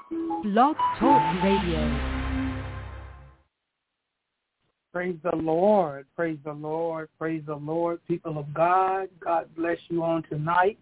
Blog Talk Radio. Praise the Lord, praise the Lord, praise the Lord, people of God. God bless you on tonight.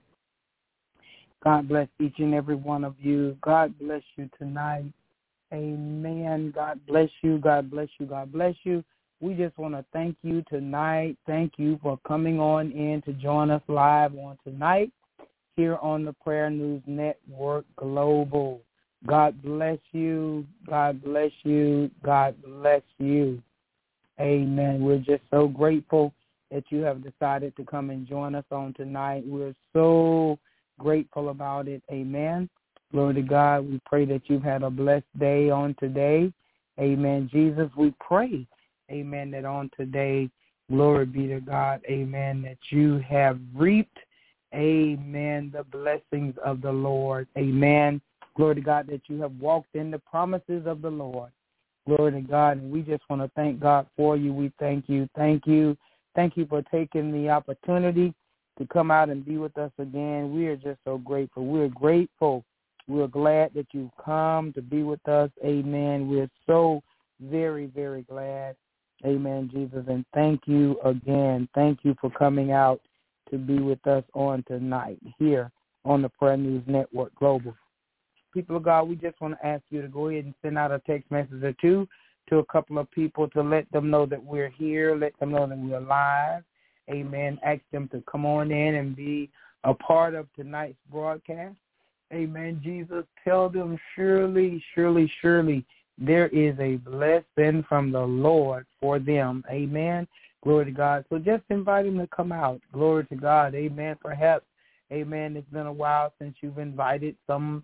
God bless each and every one of you. God bless you tonight. Amen. God bless you, God bless you, God bless you. We just want to thank you tonight. Thank you for coming on in to join us live on tonight here on the Prayer News Network Global. God bless you. God bless you. God bless you. Amen. We're just so grateful that you have decided to come and join us on tonight. We're so grateful about it. Amen. Glory to God. We pray that you've had a blessed day on today. Amen. Jesus, we pray, amen, that on today, glory be to God, amen, that you have reaped, amen, the blessings of the Lord. Amen. Glory to God, that you have walked in the promises of the Lord. Glory to God. And we just want to thank God for you. We thank you. Thank you. Thank you for taking the opportunity to come out and be with us again. We are just so grateful. We're grateful. We're glad that you've come to be with us. Amen. We're so very, very glad. Amen, Jesus. And thank you again. Thank you for coming out to be with us on tonight here on the Prayer News Network Global. People of God, we just want to ask you to go ahead and send out a text message or two to a couple of people to let them know that we're here, let them know that we're live. Amen. Ask them to come on in and be a part of tonight's broadcast. Amen. Jesus, tell them surely, surely, surely there is a blessing from the Lord for them. Amen. Glory to God. So just invite them to come out. Glory to God. Amen. Perhaps, amen, it's been a while since you've invited some.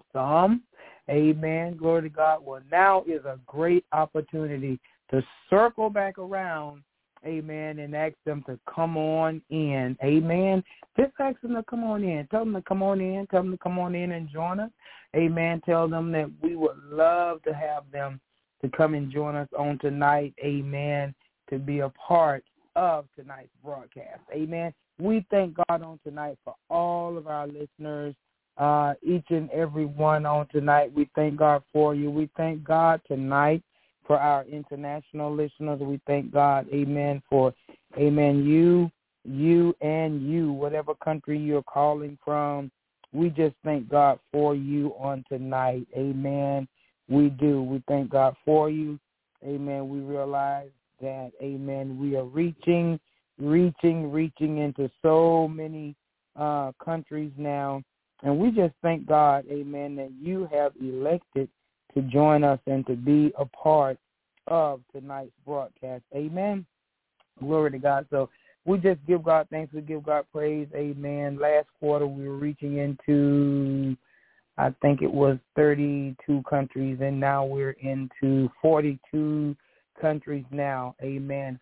Amen. Glory to God. Well, now is a great opportunity to circle back around, amen, and ask them to come on in. Amen. Just ask them to come on in. Tell them to come on in. Tell them to come on in and join us. Amen. Tell them that we would love to have them to come and join us on tonight. Amen. To be a part of tonight's broadcast. Amen. We thank God on tonight for all of our listeners, each and every one on tonight. We thank God for you. We thank God tonight for our international listeners. We thank God, amen, for, amen, you, whatever country you're calling from. We just thank God for you on tonight. Amen. We do. We thank God for you. Amen. We realize that, amen, we are reaching into so many countries now. And we just thank God, amen, that you have elected to join us and to be a part of tonight's broadcast. Amen. Glory to God. So we just give God thanks. We give God praise. Amen. Last quarter we were reaching into, I think it was 32 countries, and now we're into 42 countries now. Amen.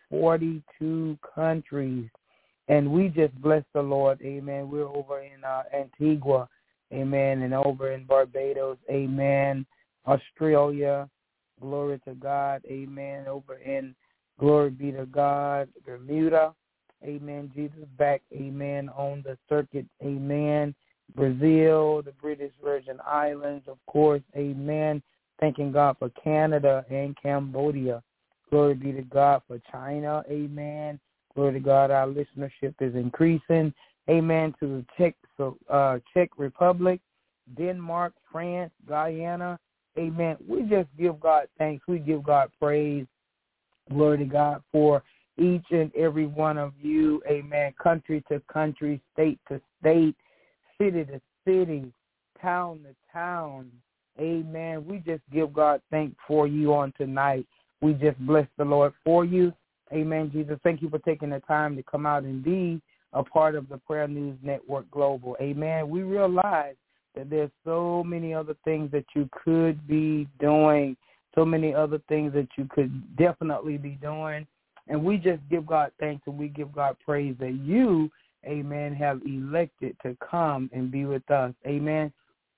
42 countries. And we just bless the Lord. Amen. We're over in Antigua. Amen. And over in Barbados. Amen. Australia. Glory to God. Amen. Over in, glory be to God, Bermuda. Amen. Jesus back. Amen. On the circuit. Amen. Brazil, the British Virgin Islands, of course. Amen. Thanking God for Canada and Cambodia. Glory be to God for China. Amen. Glory to God, our listenership is increasing. Amen. To the Czech Republic, Denmark, France, Guyana. Amen. We just give God thanks. We give God praise. Glory to God for each and every one of you. Amen. Country to country, state to state, city to city, town to town. Amen. We just give God thanks for you on tonight. We just bless the Lord for you. Amen, Jesus. Thank you for taking the time to come out and be a part of the Prayer News Network Global. Amen. We realize that there's so many other things that you could be doing, so many other things that you could definitely be doing. And we just give God thanks and we give God praise that you, amen, have elected to come and be with us. Amen.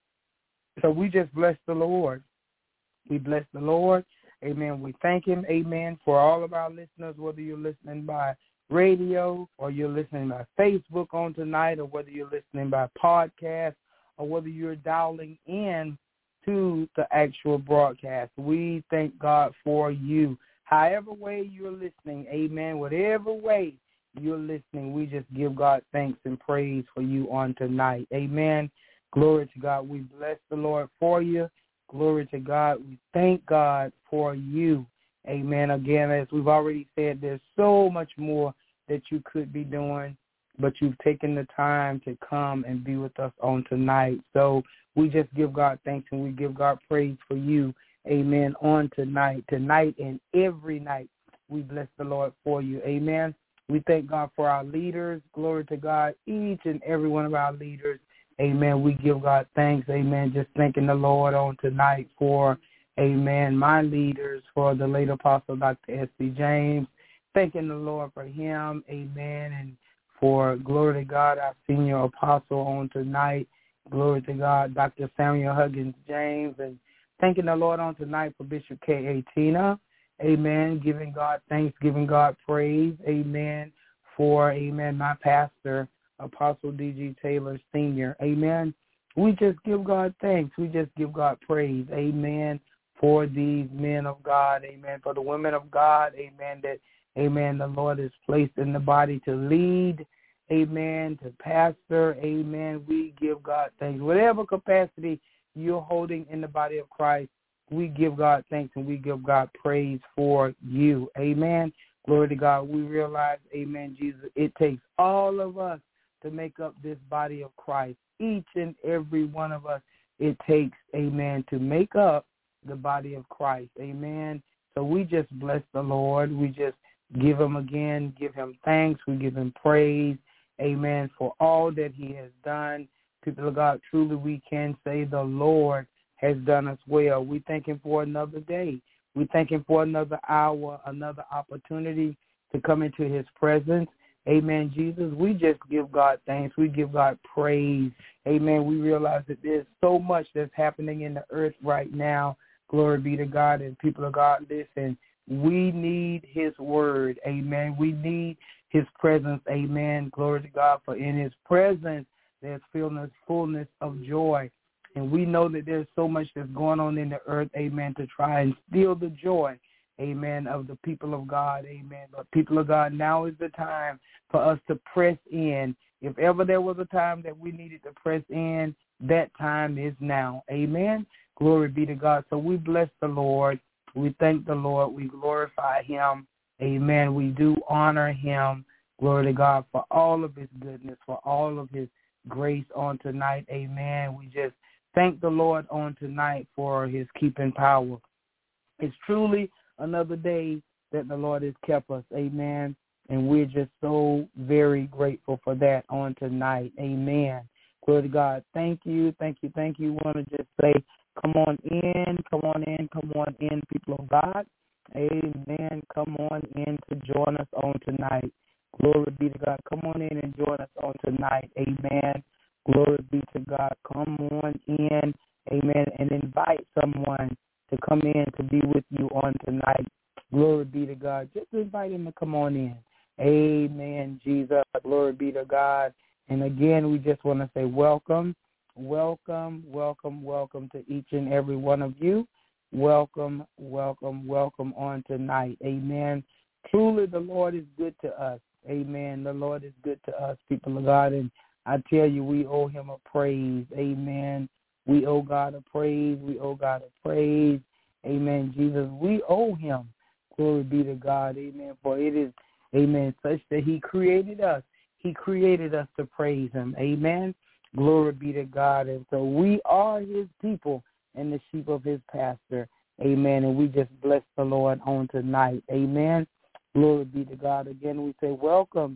So we just bless the Lord. We bless the Lord. Amen. We thank him, amen, for all of our listeners, whether you're listening by radio or you're listening by Facebook on tonight or whether you're listening by podcast or whether you're dialing in, to the actual broadcast. We thank God for you. However way you're listening, amen, whatever way you're listening, we just give God thanks and praise for you on tonight. Amen. Glory to God. We bless the Lord for you. Glory to God. We thank God for you. Amen. Again, as we've already said, there's so much more that you could be doing, but you've taken the time to come and be with us on tonight. So we just give God thanks and we give God praise for you. Amen. On tonight and every night, we bless the Lord for you. Amen. We thank God for our leaders. Glory to God. Each and every one of our leaders. Amen. We give God thanks. Amen. Just thanking the Lord on tonight for, amen, my leaders, for the late Apostle Dr. S.C. James. Thanking the Lord for him. Amen. And for, glory to God, our senior apostle on tonight. Glory to God, Dr. Samuel Huggins James. And thanking the Lord on tonight for Bishop K.A. Tina. Amen. Giving God thanks, giving God praise. Amen. For, amen, my pastor, Apostle D.G. Taylor Sr. Amen. We just give God thanks. We just give God praise. Amen. For these men of God. Amen. For the women of God. Amen. That, amen, the Lord is placed in the body to lead. Amen. To pastor. Amen. We give God thanks. Whatever capacity you're holding in the body of Christ, we give God thanks and we give God praise for you. Amen. Glory to God. We realize, amen, Jesus, it takes all of us to make up this body of Christ. Each and every one of us, it takes, amen, to make up the body of Christ. Amen. So we just bless the Lord. We just give him again, give him thanks. We give him praise. Amen. For all that he has done. People of God, truly we can say the Lord has done us well. We thank him for another day. We thank him for another hour, another opportunity to come into his presence. Amen, Jesus. We just give God thanks. We give God praise. Amen. We realize that there's so much that's happening in the earth right now. Glory be to God. And people of God, listen, we need his word. Amen. We need his presence. Amen. Glory to God. For in his presence, there's fullness of joy. And we know that there's so much that's going on in the earth, amen, to try and steal the joy, amen, of the people of God, amen. But people of God, now is the time for us to press in. If ever there was a time that we needed to press in, that time is now, amen. Glory be to God. So we bless the Lord. We thank the Lord. We glorify him, amen. We do honor him, glory to God, for all of his goodness, for all of his grace on tonight, amen. We just thank the Lord on tonight for his keeping power. It's truly another day that the Lord has kept us, amen, and we're just so very grateful for that on tonight, amen. Glory to God. Thank you. We want to just say, come on in, people of God, amen. Come on in to join us on tonight. Glory be to God. Come on in and join us on tonight, amen. Glory be to God. Come on in, amen, and invite someone to come in to be with you on tonight. Glory be to God. Just invite him to come on in. Amen, Jesus. Glory be to God. And again, we just want to say welcome to each and every one of you. Welcome on tonight. Amen. Truly, the Lord is good to us. Amen. The Lord is good to us, people of God. And I tell you, we owe him a praise. Amen. We owe God a praise. Amen, Jesus. We owe him. Glory be to God. Amen. For it is, amen, such that he created us. He created us to praise him. Amen. Glory be to God. And so we are his people and the sheep of his pasture. Amen. And we just bless the Lord on tonight. Amen. Glory be to God. Again, we say welcome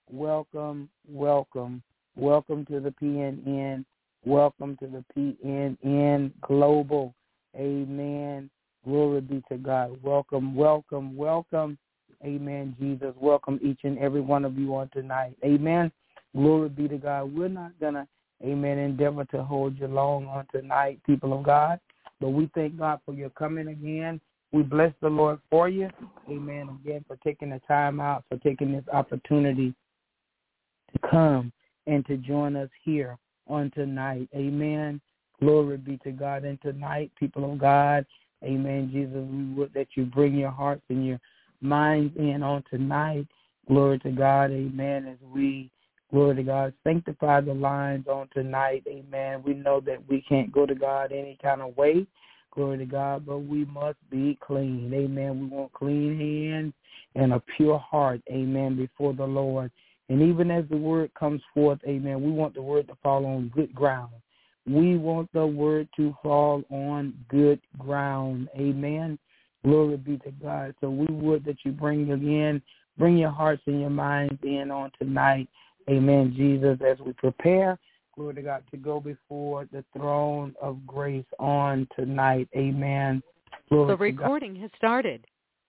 to the PNN. Welcome to the PNN Global. Amen. Glory be to God. Welcome. Amen, Jesus. Welcome each and every one of you on tonight. Amen. Glory be to God. We're not going to, amen, endeavor to hold you long on tonight, people of God. But we thank God for your coming again. We bless the Lord for you. Amen. Again, for taking the time out, for taking this opportunity to come and to join us here on tonight. Amen. Glory be to God. And tonight, people of God, amen, Jesus, we would that you bring your hearts and your minds in on tonight. Glory to God, amen, as we, glory to God, sanctify the lines on tonight, amen. We know that we can't go to God any kind of way, glory to God, but we must be clean, amen. We want clean hands and a pure heart, amen, before the Lord. And even as the word comes forth, amen, we want the word to fall on good ground. We want the word to fall on good ground, amen. Glory be to God. So we would that you bring your hearts and your minds in on tonight, amen, Jesus, as we prepare, glory to God, to go before the throne of grace on tonight, amen. Glory the recording has started.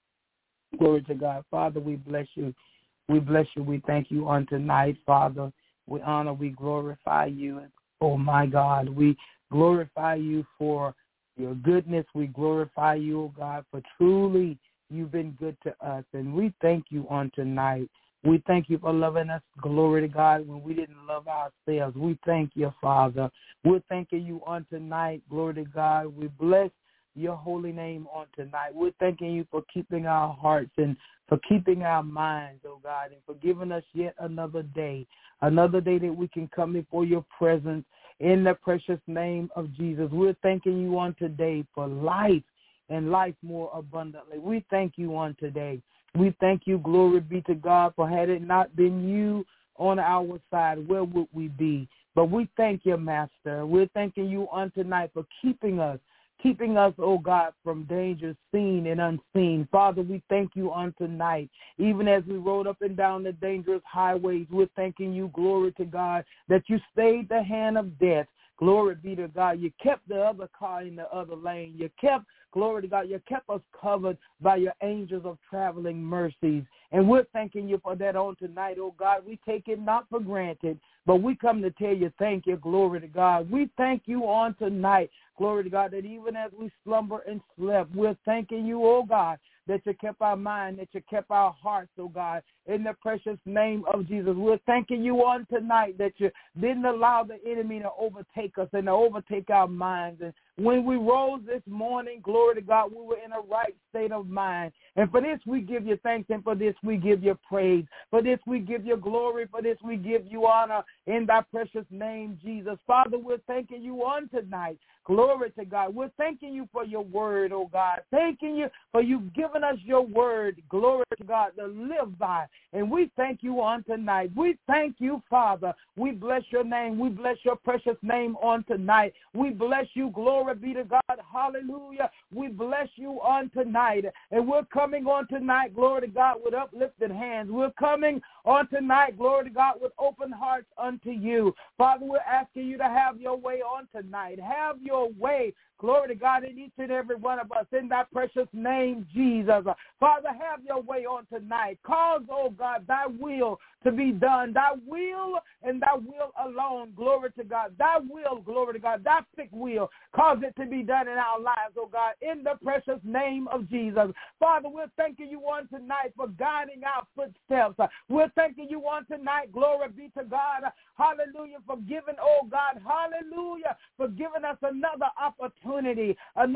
Glory to God. Father, we bless you. We bless you. We thank you on tonight, Father. We honor, we glorify you. Oh, my God, we glorify you for your goodness. We glorify you, oh God, for truly you've been good to us. And we thank you on tonight. We thank you for loving us. Glory to God, when we didn't love ourselves. We thank you, Father. We're thanking you on tonight. Glory to God. We bless your holy name on tonight. We're thanking you for keeping our hearts and for keeping our minds, oh God, and for giving us yet another day that we can come before your presence in the precious name of Jesus. We're thanking you on today for life and life more abundantly. We thank you on today. We thank you, glory be to God, for had it not been you on our side, where would we be? But we thank you, Master. We're thanking you on tonight for keeping us, oh God, from dangers seen and unseen. Father, we thank you on tonight. Even as we rode up and down the dangerous highways, we're thanking you, glory to God, that you stayed the hand of death. Glory be to God. You kept the other car in the other lane. You kept, glory to God, you kept us covered by your angels of traveling mercies. And we're thanking you for that on tonight, oh God. We take it not for granted, but we come to tell you thank you, glory to God. We thank you on tonight, glory to God, that even as we slumber and slept, we're thanking you, oh God, that you kept our mind, that you kept our hearts, oh God, in the precious name of Jesus. We're thanking you on tonight that you didn't allow the enemy to overtake us and to overtake our minds. And when we rose this morning, glory to God, we were in a right state of mind. And for this we give you thanks, and for this we give you praise. For this we give you glory. For this we give you honor in thy precious name, Jesus. Father, we're thanking you on tonight. Glory to God. We're thanking you for your word, oh God. Thanking you for you've given us your word, glory to God, to live by. And we thank you on tonight. We thank you, Father. We bless your name. We bless your precious name on tonight. We bless you. Glory be to God. Hallelujah. We bless you on tonight. And we're coming on tonight, glory to God, with uplifted hands. We're coming on tonight, glory to God, with open hearts unto you. Father, we're asking you to have your way on tonight. Have your way, glory to God, in each and every one of us, in thy precious name, Jesus. Father, have your way on tonight. Cause, oh God, thy will to be done. Thy will and thy will alone, glory to God. Thy will, glory to God. Thy thick will, cause it to be done in our lives, oh God, in the precious name of Jesus. Father, we're thanking you on tonight for guiding our footsteps. We're thanking you on tonight, glory be to God, hallelujah, for giving, oh God, hallelujah, for giving us another opportunity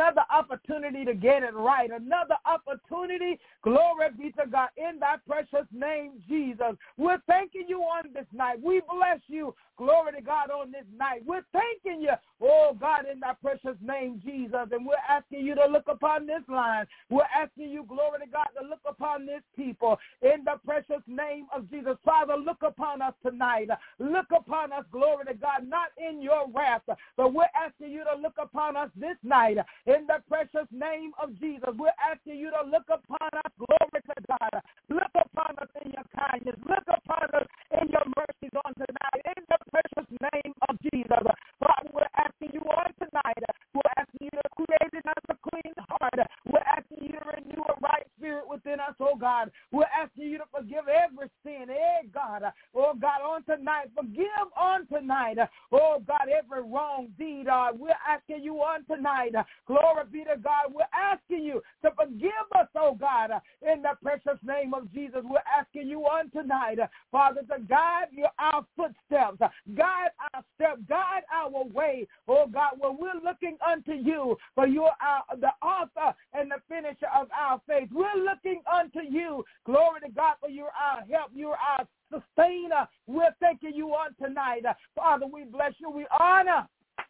to get it right, another opportunity, glory be to God, in thy precious name, Jesus. We're thanking you on this night. We bless you, glory to God, on this night. We're thanking you, oh God, in thy precious name, Jesus, and we're asking you to look upon this line. We're asking you, glory to God, to look upon this people in the precious name of Jesus. Father, look upon us tonight. Look upon us, glory to God, not in your wrath, but we're asking you to look upon us this night in the precious name of Jesus. We're asking you to look upon us, glory to God. Look upon us in your kindness. Look upon us in your mercies on tonight in the precious name of Jesus. Father, we're asking you on tonight. We're asking you to create in us a clean heart. We're asking you to renew a right spirit within us, oh God. We're asking you to forgive every sin, God. Oh, God, on tonight, forgive on tonight. Oh, God, every wrong deed. We're asking you on tonight. Glory be to God. We're asking you to forgive us, oh, God, in the precious name of Jesus. We're asking you on tonight, Father, to guide our footsteps, guide our steps, guide our way, oh, God, when we're looking unto you, for you are the author and the finisher of our faith. We're looking unto you. Glory to God, for you're our help. You're our sustainer. We're thanking you on tonight. Father, we bless you. We honor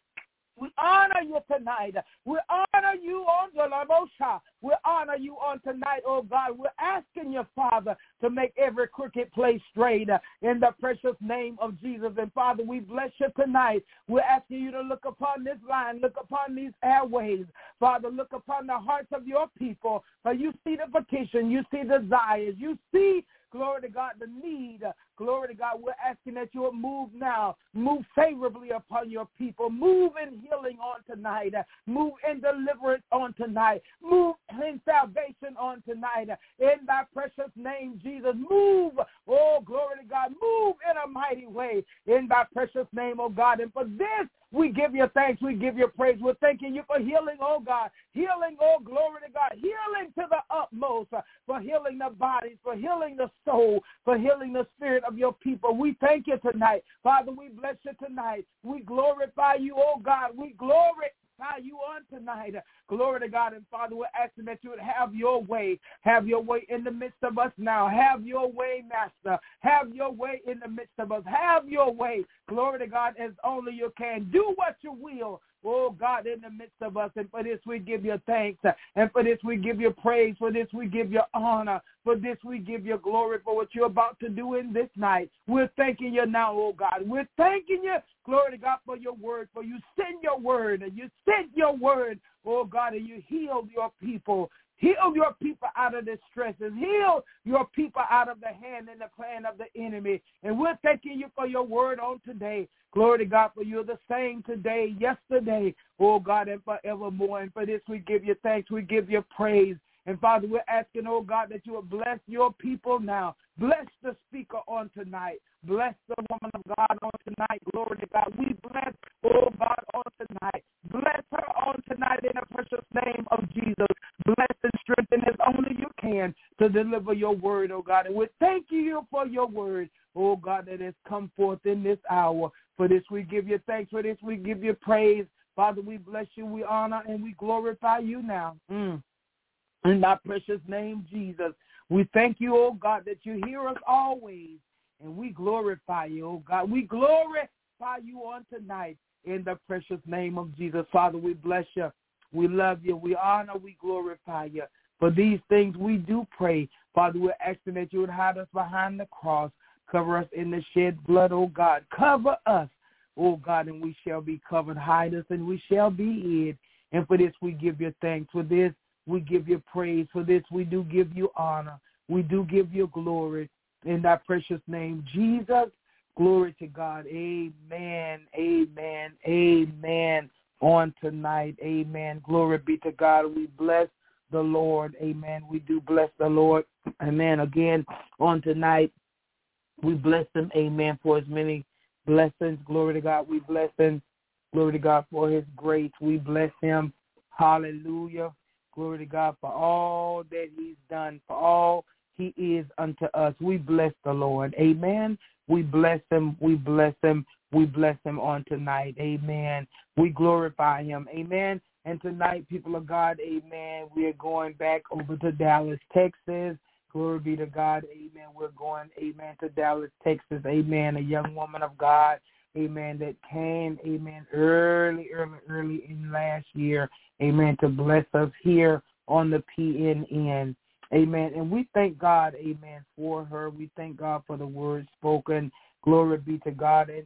you tonight. We honor you on the Lamosha. We honor you on tonight, oh God. We're asking you, Father, to make every crooked place straight in the precious name of Jesus. And Father, we bless you tonight. We're asking you to look upon this line, look upon these airways. Father, look upon the hearts of your people. For you see the petition, you see desires, you see, glory to God, the need. Glory to God, we're asking that you will move now. Move favorably upon your people. Move in healing on tonight. Move in deliverance on tonight. Move in salvation on tonight. In thy precious name, Jesus. Move, oh, glory to God. Move in a mighty way. In thy precious name, oh God. And for this, we give you thanks. We give you praise. We're thanking you for healing, oh God. Healing, oh glory to God. Healing to the utmost. For healing the bodies, for healing the soul, for healing the spirit of your people. We thank you tonight. Father, we bless you tonight. We glorify you, oh God. We glorify you on tonight. Glory to God. And Father, we're asking that you would have your way. Have your way in the midst of us now. Have your way, Master. Have your way in the midst of us. Have your way. Glory to God, as only you can. Do what you will. Oh, God, in the midst of us. And for this, we give you thanks. And for this, we give you praise. For this, we give you honor. For this, we give you glory for what you're about to do in this night. We're thanking you now, oh, God. We're thanking you, glory to God, for your word. For you send your word. And you sent your word, oh, God, and you healed your people. Heal your people out of distress and heal your people out of the hand and the plan of the enemy. And we're thanking you for your word on today. Glory to God, for you're the same today, yesterday, oh God, and forevermore. And for this, we give you thanks. We give you praise. And Father, we're asking, oh God, that you will bless your people now. Bless the speaker on tonight. Bless the woman of God on tonight. Glory to God. We bless, oh God, on tonight. Bless her on tonight in the precious name of Jesus. Bless and strengthen as only you can to deliver your word, oh God. And we're thanking you for your word, oh God, that has come forth in this hour. For this, we give you thanks. For this, we give you praise. Father, we bless you, we honor, and we glorify you now. In thy precious name, Jesus. We thank you, oh God, that you hear us always. And we glorify you, oh God. We glorify you on tonight in the precious name of Jesus. Father, we bless you. We love you. We honor. We glorify you. For these things we do pray. Father, we're asking that you would hide us behind the cross. Cover us in the shed blood, oh God. Cover us, oh God, and we shall be covered. Hide us and we shall be hid. And for this we give you thanks. For this we give you praise. For this we do give you honor. We do give you glory. In thy precious name, Jesus, glory to God. Amen, amen, amen. On tonight, amen. Glory be to God. We bless the Lord, amen. We do bless the Lord, amen. Again, on tonight, we bless him, amen, for his many blessings. Glory to God. We bless him, glory to God, for his grace. We bless him, hallelujah. Glory to God for all that he's done, for all he is unto us. We bless the Lord. Amen. We bless him. We bless him. We bless him on tonight. Amen. We glorify him. Amen. And tonight, people of God, amen, we are going back over to Dallas, Texas. Glory be to God. Amen. We're going, amen, to Dallas, Texas. Amen. A young woman of God, amen, that came, amen, early in last year, amen, to bless us here on the PNN. Amen. And we thank God, amen, for her. We thank God for the word spoken. Glory be to God. And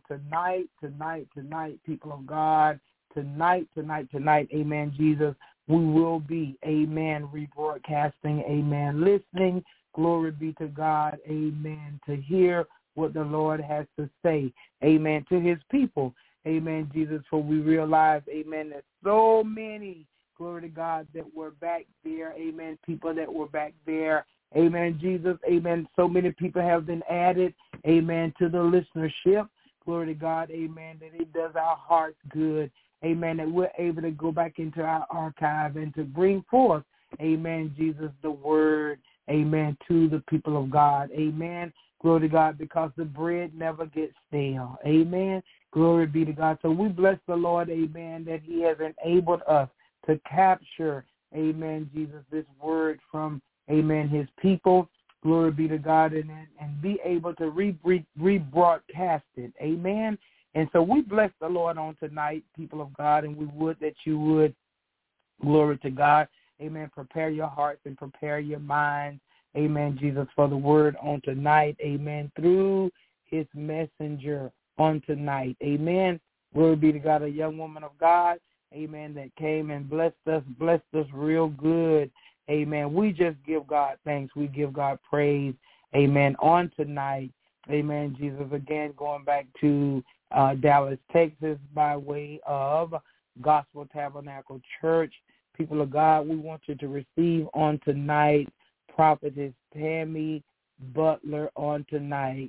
tonight, people of God, tonight, amen, Jesus, we will be, amen, rebroadcasting, amen, listening. Glory be to God, amen, to hear what the Lord has to say, amen, to his people, amen, Jesus, for we realize, amen, that so many, glory to God, that were back there, amen, people that were back there, Amen, Jesus. Amen. So many people have been added, amen, to the listenership. Glory to God, amen, that it does our hearts good. Amen, that we're able to go back into our archive and to bring forth, amen, Jesus, the word, amen, to the people of God. Amen. Glory to God, because the bread never gets stale. Amen. Glory be to God. So we bless the Lord, amen, that he has enabled us to capture, amen, Jesus, this word from, amen, his people. Glory be to God, and be able to rebroadcast it. Amen. And so we bless the Lord on tonight, people of God, and we would that you would, glory to God, amen, prepare your hearts and prepare your minds, amen, Jesus, for the word on tonight, amen, through his messenger on tonight. Amen. Glory be to God, a young woman of God, amen, that came and blessed us real good. Amen. We just give God thanks. We give God praise. Amen. On tonight. Amen. Jesus, again, going back to Dallas, Texas, by way of Gospel Tabernacle Church. People of God, we want you to receive on tonight Prophetess Tammy Butler on tonight.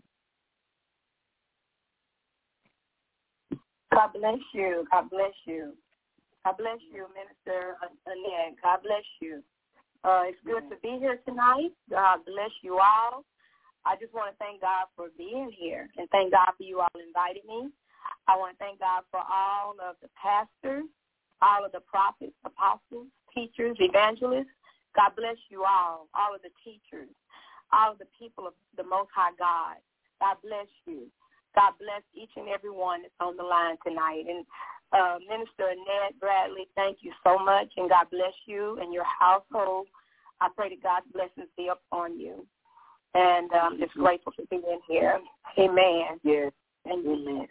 God bless you. God bless you. God bless you, Minister Annette. God bless you. It's good to be here tonight. God bless you all. I just want to thank God for being here and thank God for you all inviting me. I want to thank God for all of the pastors, all of the prophets, apostles, teachers, evangelists. God bless you all of the teachers, all of the people of the Most High God. God bless you. God bless each and every one that's on the line tonight. And Minister Annette Bradley, thank you so much, and God bless you and your household. I pray that God's blessings be upon you. And I'm just grateful for being here. Amen. Yes. Amen.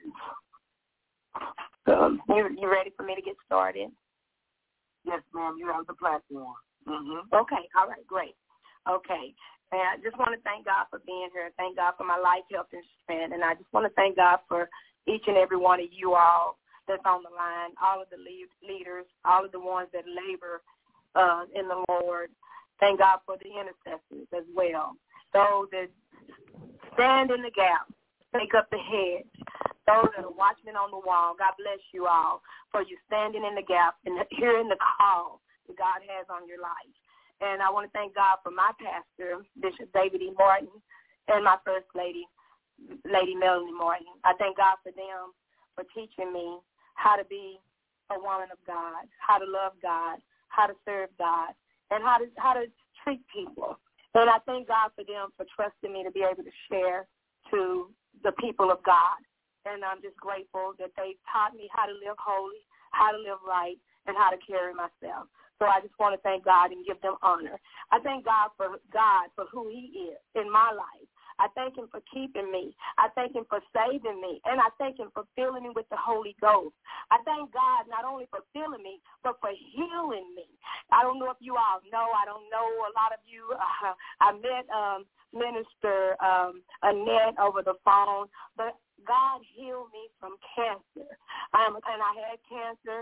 So, you ready for me to get started? Yes, ma'am. You have the platform. Mm-hmm. Okay. All right. Great. Okay. And I just want to thank God for being here. Thank God for my life, health, and strength. And I just want to thank God for each and every one of you all that's on the line, all of the leaders, all of the ones that labor in the Lord. Thank God for the intercessors as well. Those that stand in the gap, take up the hedge. Those that are watchmen on the wall, God bless you all for you standing in the gap and hearing the call that God has on your life. And I want to thank God for my pastor, Bishop David E. Martin, and my First Lady, Lady Melanie Martin. I thank God for them for teaching me how to be a woman of God, how to love God, how to serve God, and how to treat people. And I thank God for them for trusting me to be able to share to the people of God. And I'm just grateful that they taught me how to live holy, how to live right, and how to carry myself. So I just want to thank God and give them honor. I thank God for who he is in my life. I thank him for keeping me. I thank him for saving me. And I thank him for filling me with the Holy Ghost. I thank God not only for filling me, but for healing me. I don't know if you all know. I don't know a lot of you. I met Minister Annette over the phone, but God healed me from cancer. And I had cancer.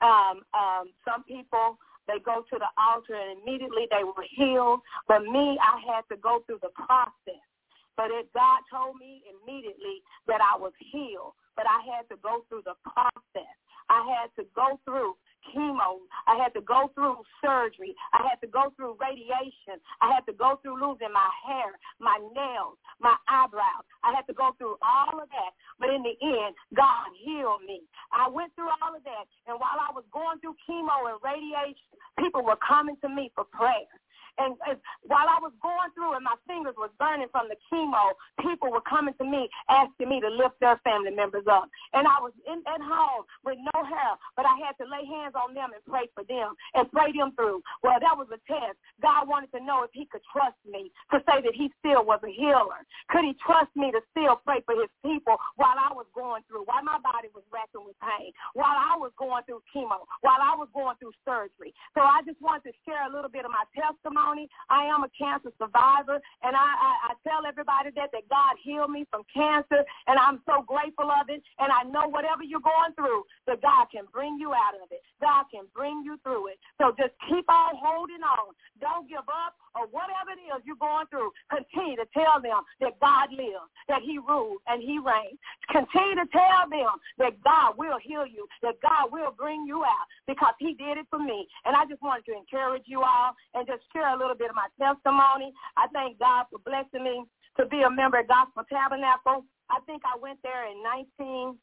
Some people, they go to the altar and immediately they were healed. But me, I had to go through the process. But God told me immediately that I was healed, but I had to go through the process. I had to go through chemo. I had to go through surgery. I had to go through radiation. I had to go through losing my hair, my nails, my eyebrows. I had to go through all of that. But in the end, God healed me. I went through all of that. And while I was going through chemo and radiation, people were coming to me for prayer. And while I was going through and my fingers were burning from the chemo, people were coming to me asking me to lift their family members up. And I was at home with no hair, but I had to lay hands on them and pray for them and pray them through. Well, that was a test. God wanted to know if he could trust me to say that he still was a healer. Could he trust me to still pray for his people while I was going through, while my body was racking with pain, while I was going through chemo, while I was going through surgery. So I just wanted to share a little bit of my testimony. I am a cancer survivor, and I tell everybody that God healed me from cancer, and I'm so grateful of it. And I know whatever you're going through, that God can bring you out of it. God can bring you through it. So just keep on holding on. Don't give up or whatever it is you're going through, continue to tell them that God lives, that he rules and he reigns. Continue to tell them that God will heal you, that God will bring you out because he did it for me. And I just wanted to encourage you all and just share a little bit of my testimony. I thank God for blessing me to be a member of Gospel Tabernacle. I think I went there in 91.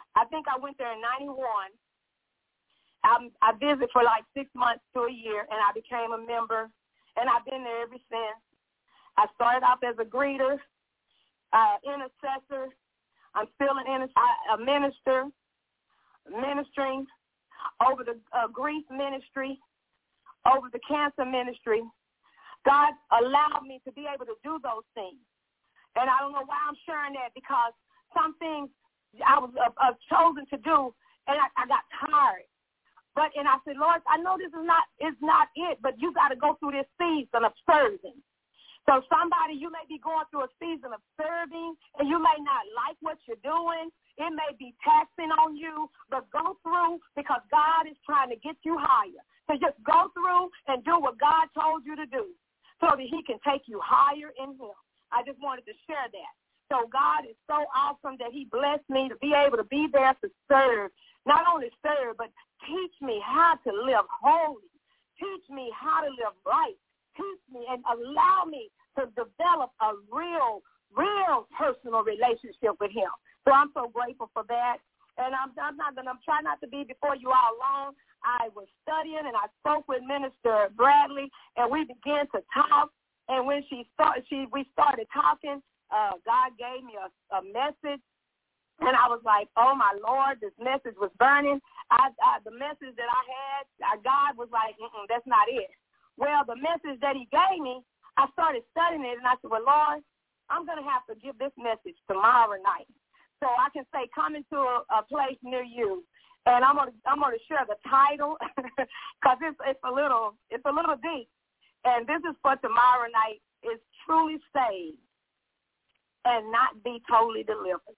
I visited for like 6 months to a year, and I became a member, and I've been there ever since. I started off as a greeter, intercessor. I'm still a minister, ministering over the grief ministry, over the cancer ministry. God allowed me to be able to do those things. And I don't know why I'm sharing that, because some things I was chosen to do, and I got tired. And I said, Lord, I know this is not it, but you got to go through this season of serving. So somebody, you may be going through a season of serving, and you may not like what you're doing. It may be taxing on you, but go through, because God is trying to get you higher. So just go through and do what God told you to do so that he can take you higher in him. I just wanted to share that. So God is so awesome that he blessed me to be able to be there to serve. Not only serve, but teach me how to live holy. Teach me how to live right. Teach me and allow me to develop a real personal relationship with him. So I'm so grateful for that. And I'm trying not to be before you all long. I was studying, and I spoke with Minister Bradley, and we began to talk. And when we started talking, God gave me a message. And I was like, oh, my Lord, this message was burning. The message that I had, God was like, that's not it. Well, the message that he gave me, I started studying it, and I said, well, Lord, I'm going to have to give this message tomorrow night. So I can say, come into a place near you. And I'm going to share the title because it's a little deep. And this is for tomorrow night. It's truly saved and not be totally delivered.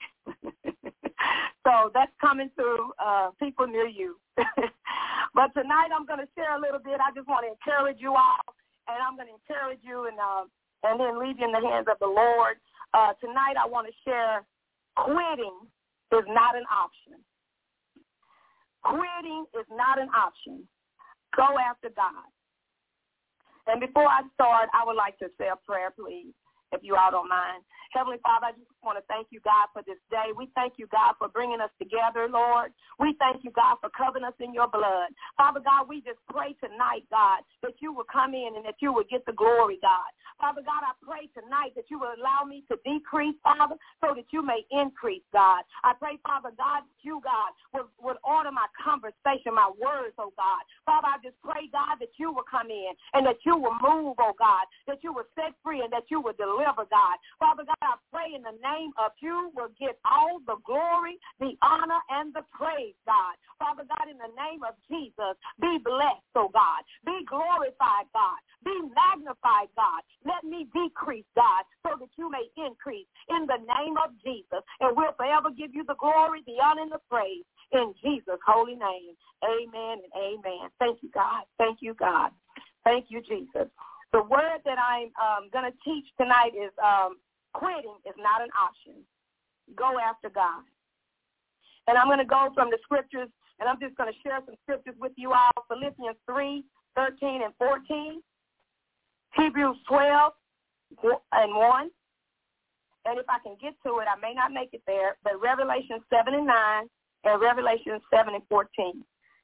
So that's coming to people near you. But tonight I'm going to share a little bit. I just want to encourage you all, and I'm going to encourage you and then leave you in the hands of the Lord. Tonight I want to share quitting is not an option. Quitting is not an option. Go after God. And before I start, I would like to say a prayer, please, if you all don't mind. Heavenly Father, I just want to thank you, God, for this day. We thank you, God, for bringing us together, Lord. We thank you, God, for covering us in your blood. Father God, we just pray tonight, God, that you will come in and that you will get the glory, God. Father God, I pray tonight that you will allow me to decrease, Father, so that you may increase, God. I pray, Father God, that you, God, would order my conversation, my words, oh God. Father, I just pray, God, that you will come in and that you will move, oh God, that you will set free and that you will deliver, God. Father God, I pray in the name of you will get all the glory, the honor, and the praise, God. Father God, in the name of Jesus, be blessed, oh God. Be glorified, God. Be magnified, God. Let me decrease, God, so that you may increase in the name of Jesus. And we'll forever give you the glory, the honor, and the praise in Jesus' holy name. Amen and amen. Thank you, God. Thank you, God. Thank you, Jesus. The word that I'm going to teach tonight is quitting is not an option. Go after God. And I'm going to go from the scriptures, and I'm just going to share some scriptures with you all. Philippians 3:13 and 14. Hebrews 12 and 1. And if I can get to it, I may not make it there, but Revelation 7 and 9 and Revelation 7 and 14.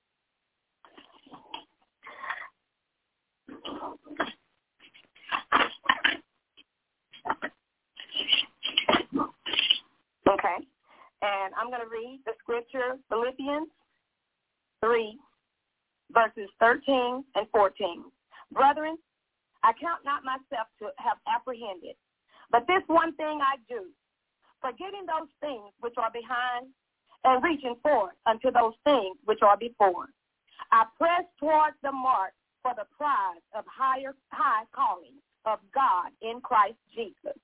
Okay, and I'm going to read the scripture, Philippians 3, verses 13 and 14. Brethren, I count not myself to have apprehended, but this one thing I do, forgetting those things which are behind and reaching forward unto those things which are before. I press towards the mark for the prize of high calling of God in Christ Jesus.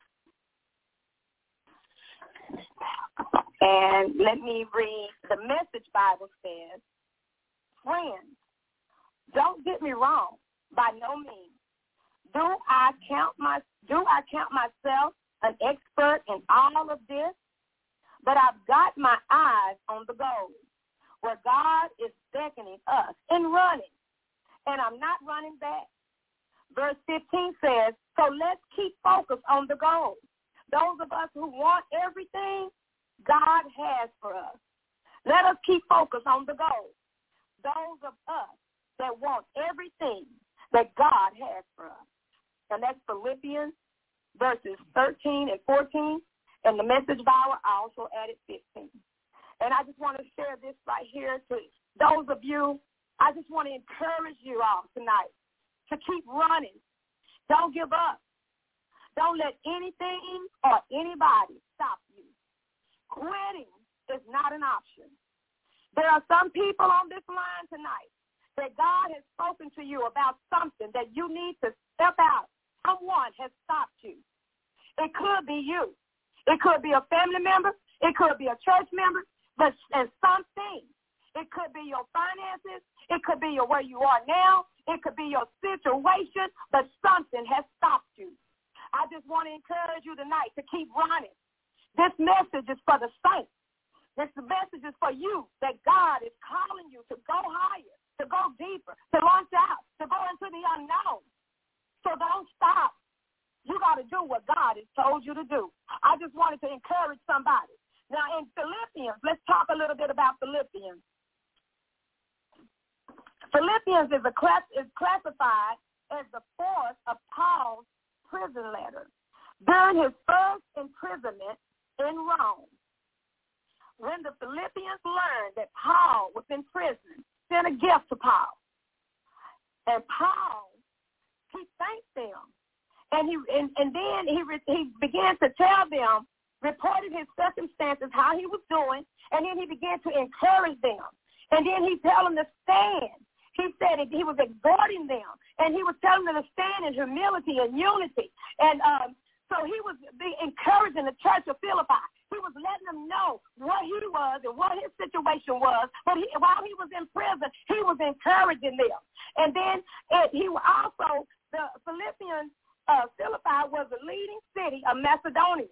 And let me read, the Message Bible says, friends, don't get me wrong, by no means. Do I count myself an expert in all of this? But I've got my eyes on the goal, where God is beckoning us and running, and I'm not running back. Verse 15 says, so let's keep focused on the goal. Those of us who want everything God has for us, let us keep focused on the goal. Those of us that want everything that God has for us. And that's Philippians verses 13 and 14. And the Message Bible, I also added 15. And I just want to share this right here to those of you. I just want to encourage you all tonight to keep running. Don't give up. Don't let anything or anybody stop you. Quitting is not an option. There are some people on this line tonight that God has spoken to you about something that you need to step out. Someone has stopped you. It could be you. It could be a family member. It could be a church member. But and something. It could be your finances. It could be where you are now. It could be your situation. But something has stopped you. I just want to encourage you tonight to keep running. This message is for the saints. This message is for you, that God is calling you to go higher, to go deeper, to launch out, to go into the unknown. So don't stop. You got to do what God has told you to do. I just wanted to encourage somebody. Now, in Philippians, let's talk a little bit about Philippians. Philippians is classified as the fourth of Paul's prison letters during his first imprisonment in Rome. When the Philippians learned that Paul was in prison, sent a gift to Paul. And Paul, he thanked them. And then he began to tell them, reported his circumstances, how he was doing, and then he began to encourage them. And then he told them to stand. He said he was exhorting them, and he was telling them to stand in humility and unity. And so he was encouraging the church of Philippi. He was letting them know what he was and what his situation was. But while he was in prison, he was encouraging them. And then the Philippians, Philippi was the leading city of Macedonia.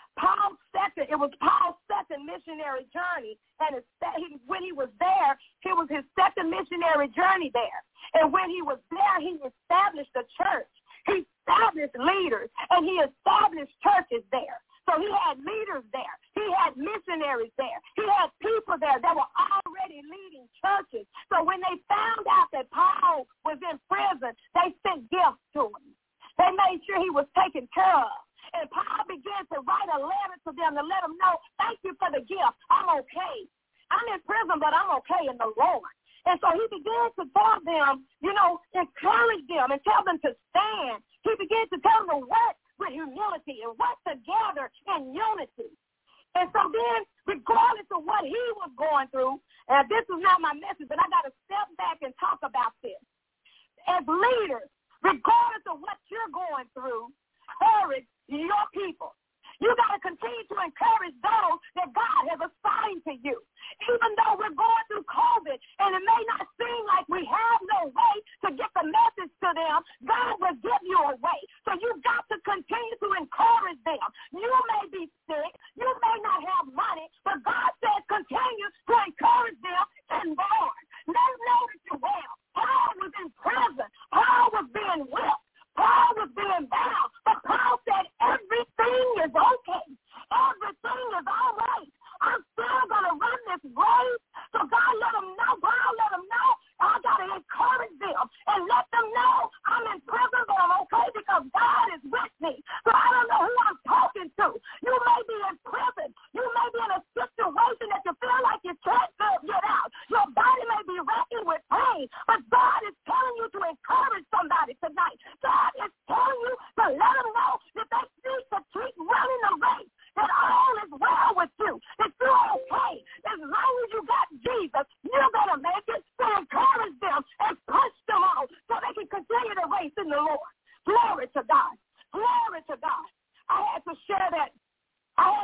It was Paul's second missionary journey, and when he was there, it was his second missionary journey there. And when he was there, he established a church. He established leaders, and he established churches there. So he had leaders there. He had missionaries there. He had people there that were already leading churches. So when they found out that Paul was in prison, they sent gifts to him. They made sure he was taken care of. And Paul began to write a letter to them to let them know, thank you for the gift. I'm okay. I'm in prison, but I'm okay in the Lord. And so he began to tell them, encourage them and tell them to stand. He began to tell them to work with humility and work together in unity. And so then, regardless of what he was going through, and this is not my message, but I got to step back and talk about this. As leaders, regardless of what you're going through, encourage your people. You got to continue to encourage those that God has assigned to you. Even though we're going through COVID and it may not seem like we have no way to get the message to them, God will give you a way. So you got to continue to encourage them. You may be sick. You may not have money, but God says continue to encourage them and Lord. Let them know that you're well. Paul was in prison. Paul was being whipped. Paul was being bound, but Paul said everything is okay. Everything is all right. I'm still going to run this race. So God let them know. Paul let them know. I got to encourage them and let them know I'm in prison, but I'm okay because God is with me. So I don't know who I'm talking to. You may be in prison. You may be in a situation that you feel like you can't get out. Your body may be racking with pain, but God is telling you to encourage somebody tonight. God is telling you to let them know that they need to keep running the race, that all is well with you, that you're okay. As long as you got Jesus, you're going to make it. So encourage them and push them out so they can continue the race in the Lord. Glory to God. Glory to God. I had to share that. I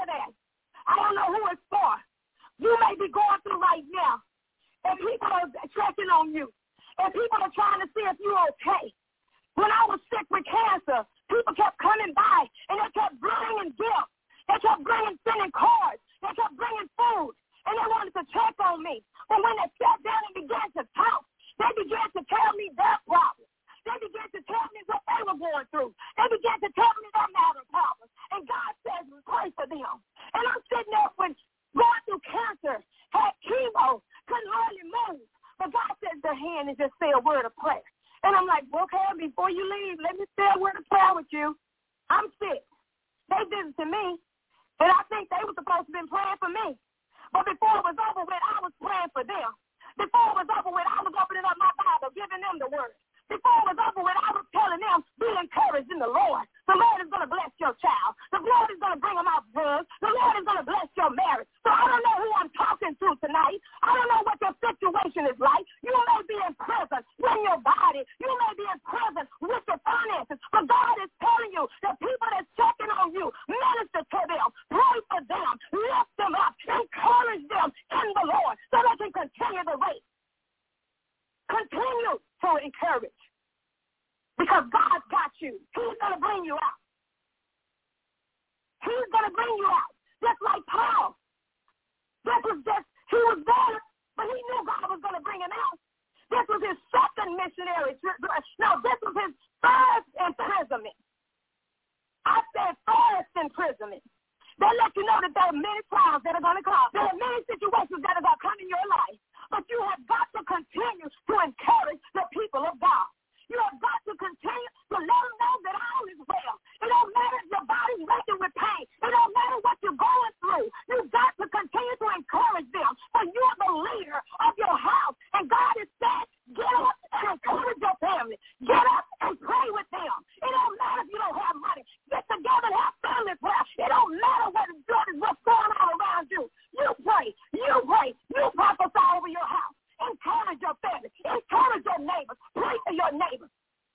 don't know who it's for. You may be going through right now, and people are checking on you, and people are trying to see if you're okay. When I was sick with cancer, people kept coming by, and they kept bringing gifts. They kept sending cards. They kept bringing food, and they wanted to check on me. But when they sat down and began to talk, they began to tell me their problems. They began to tell me what they were going through. They began to tell me their marital problems. And God says, pray for them. And I'm sitting there when going through cancer, had chemo, couldn't hardly move. But God says their hand and just say a word of prayer. And I'm like, okay, before you leave, let me say a word of prayer with you. I'm sick. They visited me, and I think they were supposed to have been praying for me. But before it was over with, I was praying for them. Before it was over with, I was opening up my Bible, giving them the word. Before it was over with, I was telling them, be encouraged in the Lord. The Lord is going to bless your child. The Lord is going to bring them out drugs. The Lord is going to bless your marriage. So I don't know who I'm talking to tonight. I don't know what your situation is like. You may be in prison in your body. You may be in prison with your finances. But God is telling you, the people that's checking on you, minister to them, pray for them, lift them up, encourage them in the Lord so they can continue the race. Continue to encourage. Because God's got you. He's going to bring you out. He's going to bring you out. Just like Paul. He was there, but he knew God was going to bring him out. This was his second missionary trip. No, this was his first imprisonment. I said first imprisonment. They let you know that there are many trials that are going to come. There are many situations that are going to come in your life. But you have got to continue to encourage the people of God. You have got to continue to let them know that all is well. It don't matter if your body's racking with pain. It don't matter what you're going through. You've got to continue to encourage them. For you're the leader of your house. And God has said, get up and encourage your family. Get up and pray with them. It don't matter if you don't have money. Get together and have family prayer. It don't matter what's going on around you. You pray. You pray. You prophesy over your house. Encourage your family. Encourage your neighbors. Pray for your neighbors.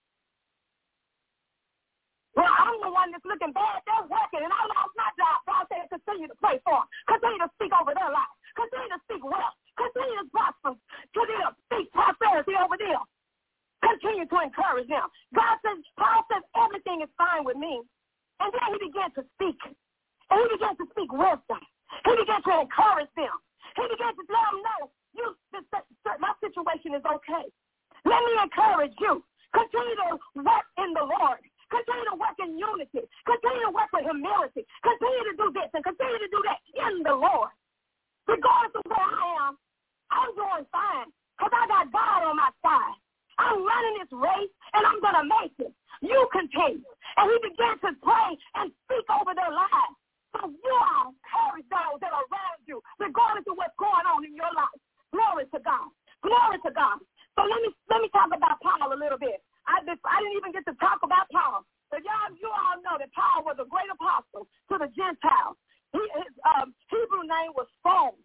Well, I'm the one that's looking bad. They're working, and I lost my job. So I said, continue to pray for them. Continue to speak over their lives. Continue to speak wealth. Continue to prosper. Continue to speak prosperity over them. Continue to encourage them. Paul says, everything is fine with me. And then he began to speak. And he began to speak wisdom. He began to encourage them. He began to let them know, my situation is okay. Let me encourage you. Continue to work in the Lord. Continue to work in unity. Continue to work with humility. Continue to do this and continue to do that in the Lord. Regardless of where I am, I'm doing fine because I got God on my side. I'm running this race, and I'm going to make it. You continue. And he began to pray and speak over their lives. So you all encourage those that are around you, regardless of what's going on in your life. Glory to God. Glory to God. So let me talk about Paul a little bit. I didn't even get to talk about Paul. But you all know that Paul was a great apostle to the Gentiles. His Hebrew name was Saul.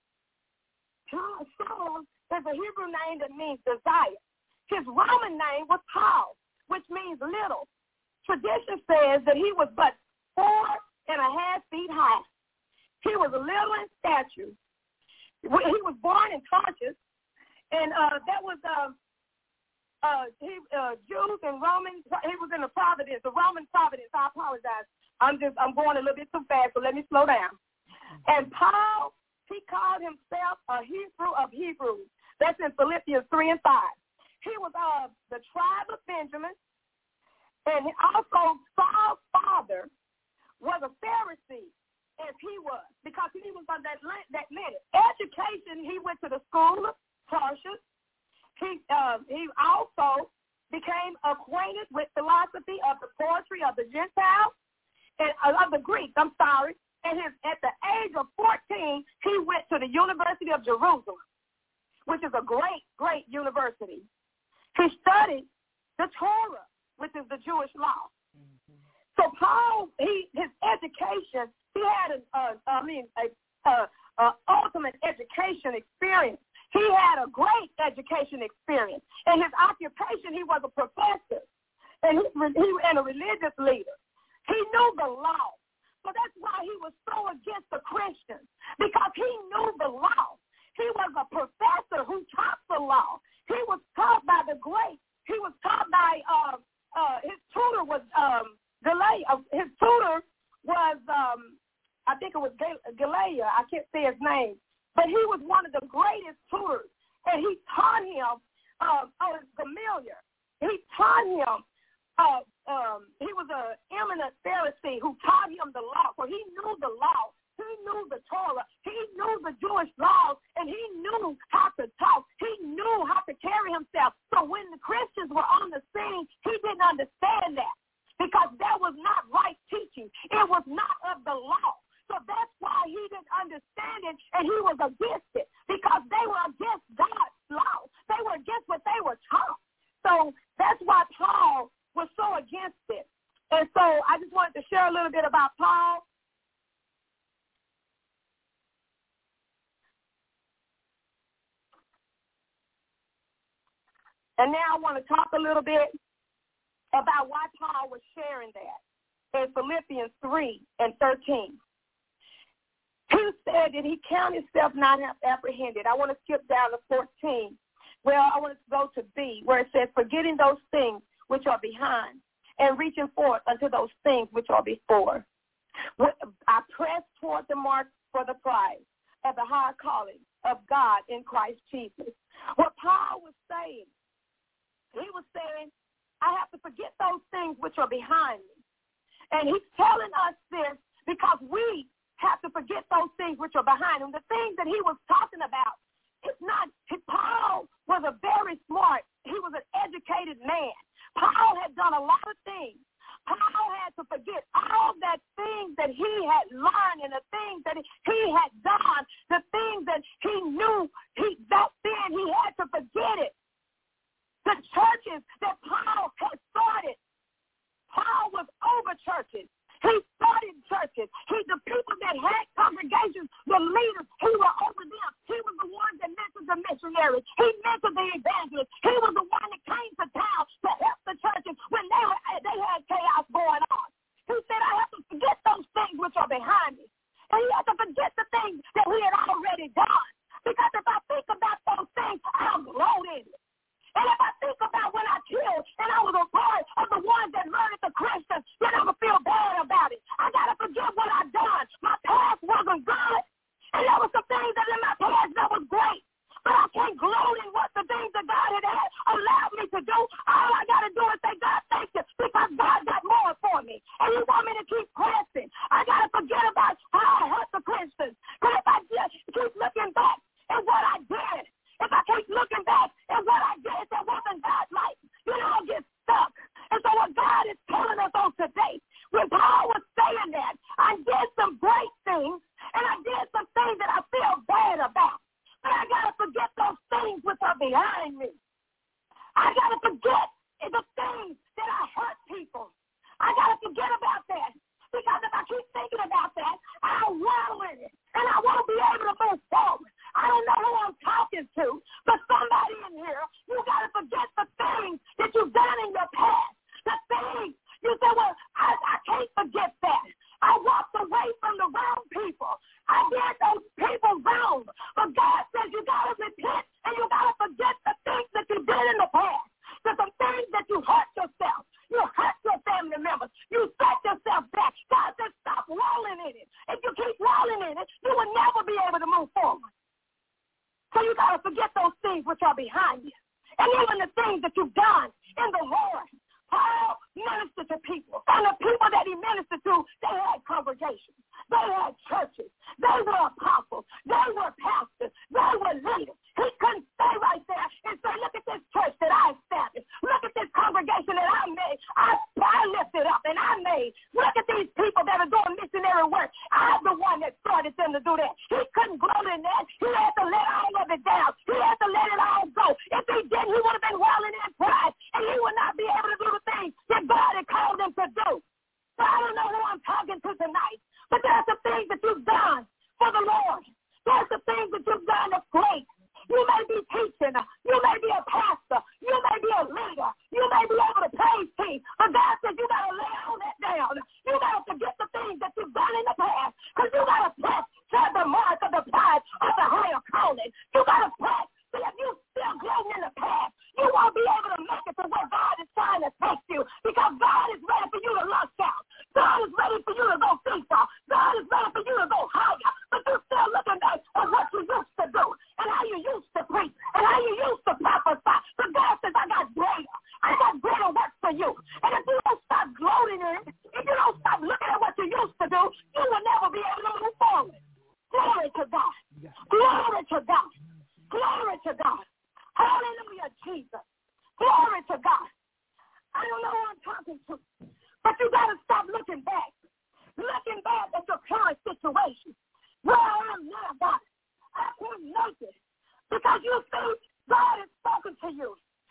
Saul is a Hebrew name that means desire. His Roman name was Paul, which means little. Tradition says that he was but 4.5 feet high. He was little in stature. He was born in Tarsus, and that was Jews and Romans. He was in the Roman Providence. I apologize. I'm going a little bit too fast, so let me slow down. And Paul, he called himself a Hebrew of Hebrews. That's in Philippians 3:5. He was the tribe of Benjamin, and also Saul's father was a Pharisee, as he was, because he was on that lineage. Education, he went to the school of Tarsus. He also became acquainted with philosophy of the poetry of the Gentiles and of the Greeks. And at the age of 14, he went to the University of Jerusalem, which is a great, great university. He studied the Torah, which is the Jewish law. Mm-hmm. So Paul, his education, he had an ultimate education experience. He had a great education experience. In his occupation, he was a professor, and he a religious leader. He knew the law. So that's why he was so against the Christians, because he knew the law. He was a professor who taught the law. He was taught by the greats. He was taught by his tutor was Galileo. His tutor was I think it was Galileo. I can't say his name, but he was one of the greatest tutors, and he taught him. It's Gamaliel. He taught him. He was an eminent Pharisee who taught him the law. So he knew the law. He knew the Torah. He knew the Jewish laws, and he knew how to talk. He knew how to carry himself. So when the Christians were on the scene, he didn't understand that because that was not right teaching. It was not of the law. So that's why he didn't understand it, and he was against it because they were against God's law. They were against what they were taught. So that's why Paul was so against it. And so I just wanted to share a little bit about Paul. And now I want to talk a little bit about why Paul was sharing that in Philippians 3:13. He said that he counted himself not apprehended. I want to skip down to 14. Well, I want to go to B, where it says, forgetting those things which are behind and reaching forth unto those things which are before. I press toward the mark for the prize of the high calling of God in Christ Jesus. What Paul was saying, he was saying, I have to forget those things which are behind me. And he's telling us this because we have to forget those things which are behind him. The things that he was talking about, Paul was a very smart, he was an educated man. Paul had done a lot of things. Paul had to forget all that things that he had learned and the things that he had done, the things that he knew back then, he had to forget it. The churches that Paul had started, Paul was over churches. He started churches. The people that had congregations, the leaders, he was over them. He was the one that mentored the missionaries. He mentored the evangelists. He was the one that came to town to help the churches when they had chaos going on. He said, I have to forget those things which are behind me. And he had to forget the things that we had already done. Because if I think about those things, I'll gloat in it. And if I think about when I killed and I was a part of the ones that murdered the Christians, then I would feel bad about it. I got to forget what I've done. My past wasn't good. And there were some things that in my past that was great. But I can't gloat in what the things that God had allowed me to do. All I got to do is say, God, thank you, because God got more for me. And you want me to keep pressing. I got to forget about how I hurt the Christians. But if I just keep looking back at what I did, if I keep looking back at what I did that wasn't God-like, I'll get stuck. And so what God is telling us on today, when Paul was saying that, I did some great things, and I did some things that I feel bad about. But I got to forget those things which are behind me. I got to forget the things that I hurt people. I got to forget about that. Because if I keep thinking about that, I'll wallow in it. And I won't be able to move forward. I don't know who I'm talking to, but somebody in here, you got to forget the things that you've done in your past. The things, you say, well, I can't forget that. I walked away from the wrong people. I did those people wrong. But God says you got to repent and you got to forget the things that you did in the past. There's some things that you hurt yourself. You hurt your family members. You set yourself back. God says stop rolling in it. If you keep rolling in it, you will never be able to move forward. So you got to forget those things which are behind you. And even the things that you've done in the Lord. Paul ministered to people. And the people that he ministered to, they had congregations. They had churches. They were apostles. They were pastors. They were leaders. He couldn't stay right there and say, look at this church that I established. Look at this congregation that I made. I lifted up and I made. Look at these people that are doing missionary work. I'm the one that started them to do that. He couldn't gloat in that. He had to let all of it down. He had to let it all go. If he didn't, he would have been rolling in pride, and he would not be able to do the things that God had called him to do. So I don't know who I'm talking to tonight, but there's some things that you've done for the Lord. There's some things that you've done that's great. You may be teaching. You may be a pastor. You may be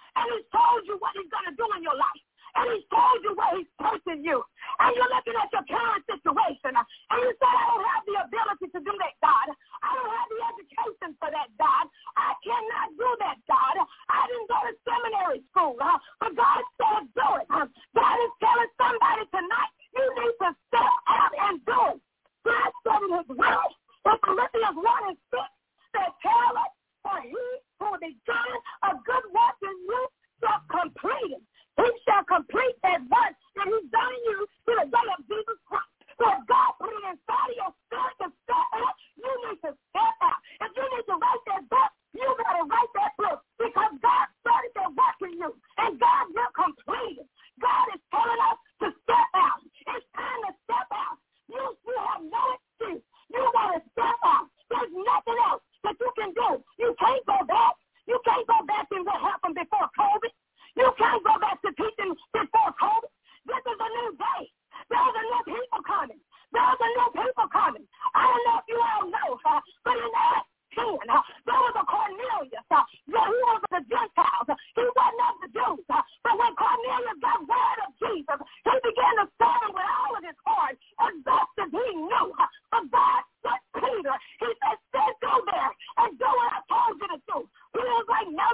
and he's told you what he's going to do in your life. And he's told you where he's placing you. And you're looking at your current situation. And you say, I don't have the ability to do that, God. I don't have the education for that, God. I cannot do that, God. I didn't go to seminary school. But God said do it. God is telling somebody tonight, you need to step out and do it. God said in his word, in Philippians 1 and 6, that tell us, for he who began a good work in you shall complete it. He shall complete that work that he's done in you to the day of Jesus Christ. So if God put it inside of your spirit to step out, you need to step out. If you need to write that book, you better write that book because God started that work in you, and God will complete it. God is telling us to step out. It's time to step out. You have no excuse. You got to step out. There's nothing else that you can do. You can't go back. You can't go back in what happened before COVID. You can't go back to teaching before COVID. This is a new day. There's a new people coming. There's a new people coming. I don't know if you all know, but in Acts 10, there was a Cornelius. He was of the Gentiles. He wasn't of the Jews. But when Cornelius got word of Jesus, he began to serve him with all of his heart, as best as he knew. But God sent Peter. He said, go there and do what I told you to do. He was like, no.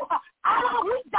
I don't need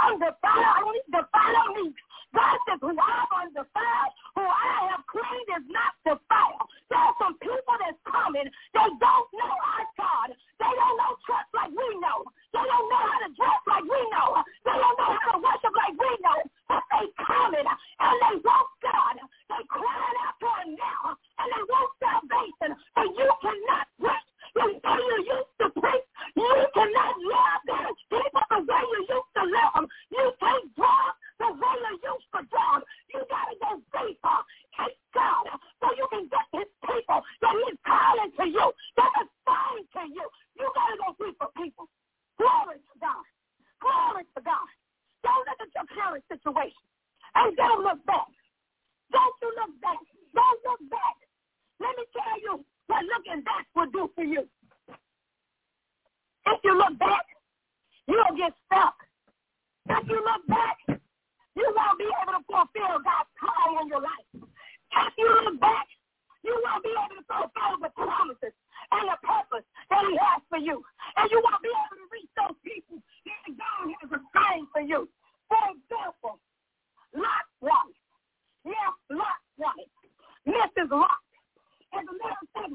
to follow me. God says, who I am defiled, who I have cleaned is not defiled. There are some people that's coming. They don't know our God. They don't know church like we know. They don't know how to dress like we know. They don't know how to worship like we know. But they coming and they want God. They crying out to him now and they want salvation. But you cannot preach the way you used to preach. You cannot love them people the way you used to love them. You can't draw the way you used to draw them. You got to go deeper in God so you can get his people that he's calling to you, that is saying to you. You got to go deeper, people. Glory to God. Glory to God. Don't look at your current situation and don't look back. Don't you look back. Don't look back. Let me tell you what looking back will do for you. If you look back, you'll get stuck. If you look back, you won't be able to fulfill God's call in your life. If you look back, you won't be able to fulfill the promises and the purpose that he has for you. And you won't be able to reach those people that God has assigned for you. For example, Lot's wife. Yes, Lot's wife. Mrs. Lot. And the man said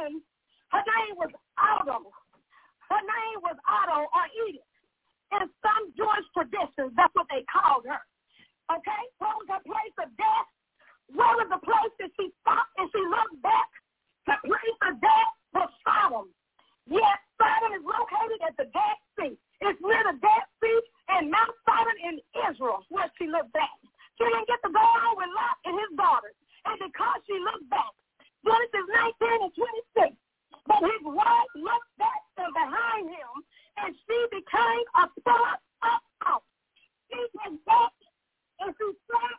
her name was Otto. Her name was Otto or Edith. In some Jewish traditions, that's what they called her. Okay? What was her place of death? Where was the place that she stopped and she looked back? The place of death was Sodom. Yes, Sodom is located at the Dead Sea. It's near the Dead Sea and Mount Sodom in Israel, where she looked back. She didn't get to go on with Lot and his daughters. And because she looked back, Genesis 19 and 26, but his wife looked back from behind him, and she became a pillar of salt. She went back, and she sat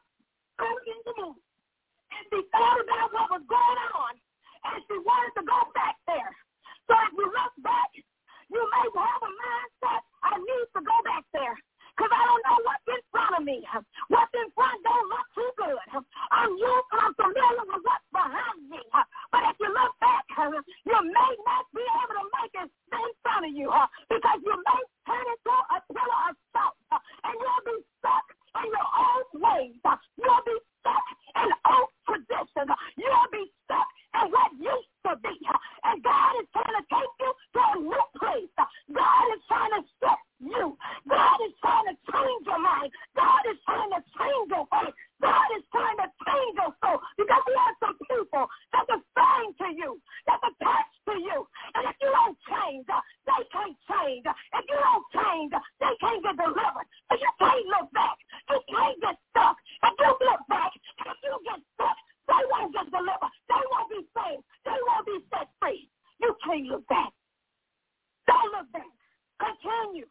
in the moon. And she thought about what was going on, and she wanted to go back there. So if you look back, you may have a mindset, I need to go back there. Because I don't know what's in front of me. What's in front don't look too good. I'm familiar with what's behind me. But if you look back, you may not be able to make it in front of you because you may turn into a pillar of salt. And you'll be stuck in your old ways. You'll be stuck in old traditions. You'll be stuck in what used to be. And God is trying to take you to a new place. God is trying to set you. God is trying to change your mind. God is trying to change your faith. God is trying to change your soul because he has some people that's assigned to you, that's attached to you. And if you don't change, they can't change. If you don't change, they can't get delivered. But you can't look back. You can't get stuck. If you look back, if you get stuck, they won't get delivered. They won't be saved. They won't be set free. You can't look back. Don't look back. Continue.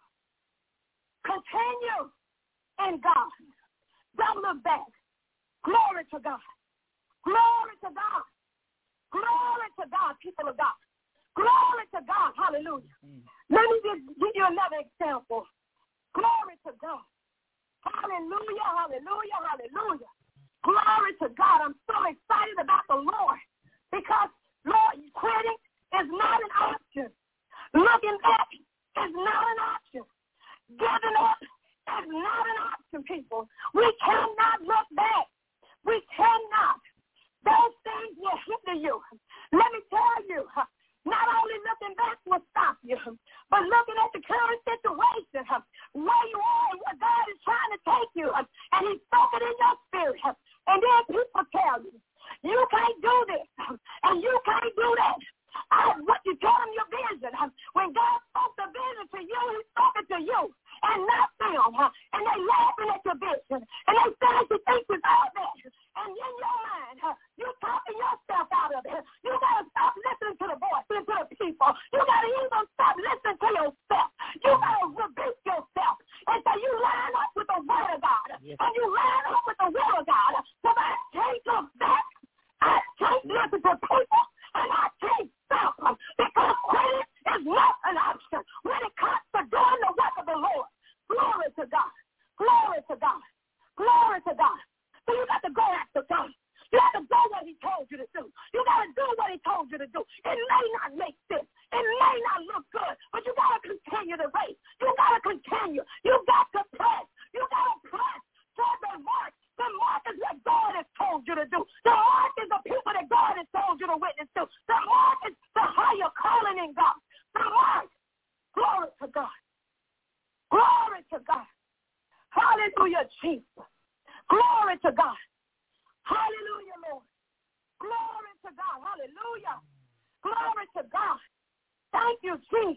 Continue in God. Don't look back. Glory to God. Glory to God. Glory to God, people of God. Glory to God. Hallelujah. Let me just give you another example. Glory to God. Hallelujah, hallelujah, hallelujah. Glory to God. I'm so excited about the Lord because, Lord, quitting is not an option. Looking back is not an option. Giving up is not an option, people. We cannot look back. We cannot. Those things will hinder you. Let me tell you, not only looking back will stop you, but looking at the current situation, where you are and where God is trying to take you, and He's spoken in your spirit. And then people tell you, you can't do this, and you can't do that. What you tell them your vision. When God spoke the vision to you, He spoke it to you, and not them. And they laughing at your vision, and they saying you think it's all that. And in your mind, you talking yourself out of it. You got to stop listening to the voice, to the people. You got to even stop listening to yourself. You got to rebuke yourself and say you line up with the word of God. Yes. And you line up with the will of God. So I can't look back. I can't listen to people. And I can't stop them because quitting is not an option when it comes to doing the work of the Lord. Glory to God. Glory to God. Glory to God. So you got to go after God. You have to do what He told you to do. You got to do what He told you to do. It may not make sense. It may not look good, but you got to continue the race. You got to continue. You got to press. You got to press toward the mark. The mark is what God has told you to do. The mark is the people that God has told you to witness to. The mark is the higher calling in God. The mark. Glory to God. Glory to God. Hallelujah, Jesus. Glory to God. Hallelujah, Lord. Glory to God. Hallelujah. Glory to God. Thank you, Jesus.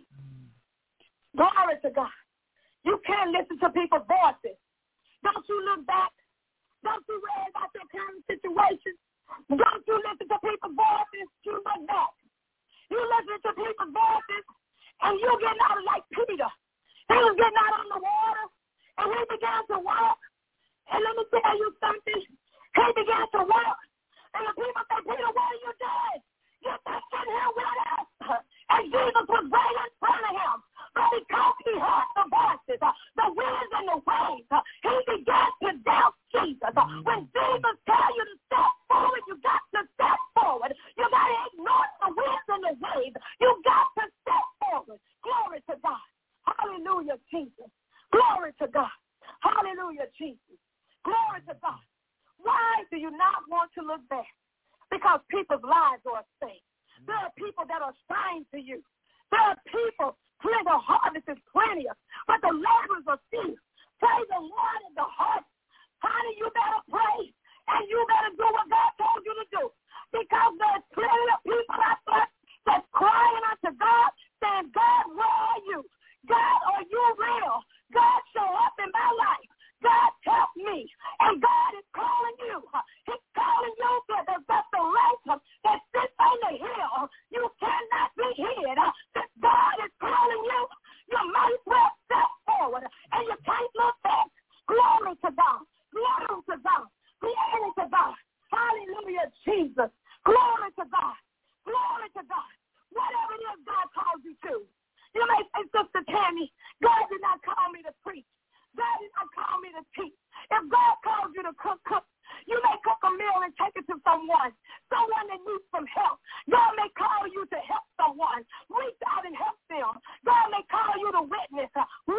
Glory to God. You can't listen to people's voices. Don't you look back. Don't you worry about your current situation. Don't you listen to people's voices. You look back. You listen to people's voices, and you getting out like Peter. He was getting out on the water, and he began to walk. And let me tell you something. He began to walk. And the people said, Peter, what are you doing? Get back in here with us. And Jesus was right in front of him. But because he heard the voices, the winds and the waves, he began to doubt Jesus. When Jesus tells you to step forward, you got to step forward. You got to ignore the winds and the waves. You got to step forward. Glory to God. Hallelujah, Jesus. Glory to God. Hallelujah, Jesus. Glory to God. Why do you not want to look back? Because people's lives are at stake. There are people that are assigned to you. There are people, the harvest is plenty, but the laborers are few. Pray the Lord in the heart. Honey, you better pray, and you better do what God told you to do. Because there's plenty of people out there that's crying unto God, saying, God, where are you? God, are you real? God, show up in my life. God, help me. And God is calling you. He's calling you to the restoration that sits on the hill. You cannot be hid. God is calling you. You might well step forward, and you can't look back. Glory to God. Glory to God. Glory to God. Hallelujah, Jesus. Glory to God. Glory to God. Whatever it is God calls you to. You may say, Sister Tammy, God did not call me to preach. God did not call me to teach. If God calls you to cook, you may cook a meal and take it to someone that needs some help. God may call you to help someone. Reach out and help them. God may call you to witness.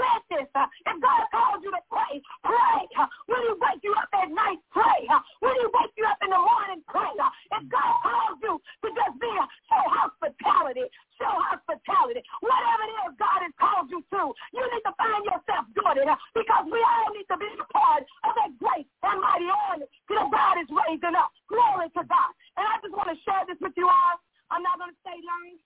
If God calls you to pray, pray. When He wakes you up at night, pray. When He wakes you up in the morning, pray. If God calls you to just be show hospitality, whatever it is God has called you to, you need to find yourself doing it because we all need to be a part of that great and mighty army that God is raising up. Glory to God. And I just want to share this with you all. I'm not going to stay long.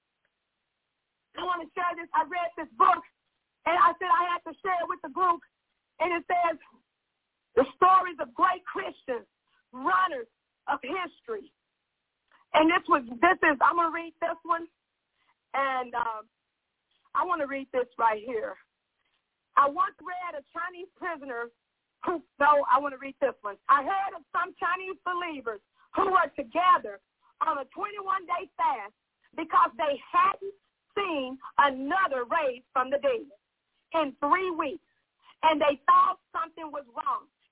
I want to share this. I read this book, and I said I had to share it with the group. And it says, the stories of great Christians, runners of history. And I'm going to read this one. And I want to read this right here. I once read a Chinese prisoner I want to read this one. I heard of some Chinese believers who were together on a 21-day fast because they hadn't seen another raised from the dead in 3 weeks. And they thought something was wrong.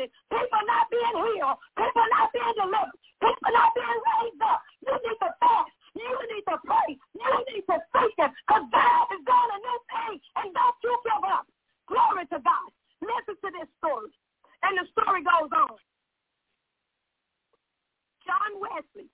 changing, people not being healed, people not being delivered, people not being raised up, you need to fast. You need to pray. You need to seek Him because God is doing a new thing, and don't you give up. Glory to God. Listen to this story. And the story goes on. John Wesley,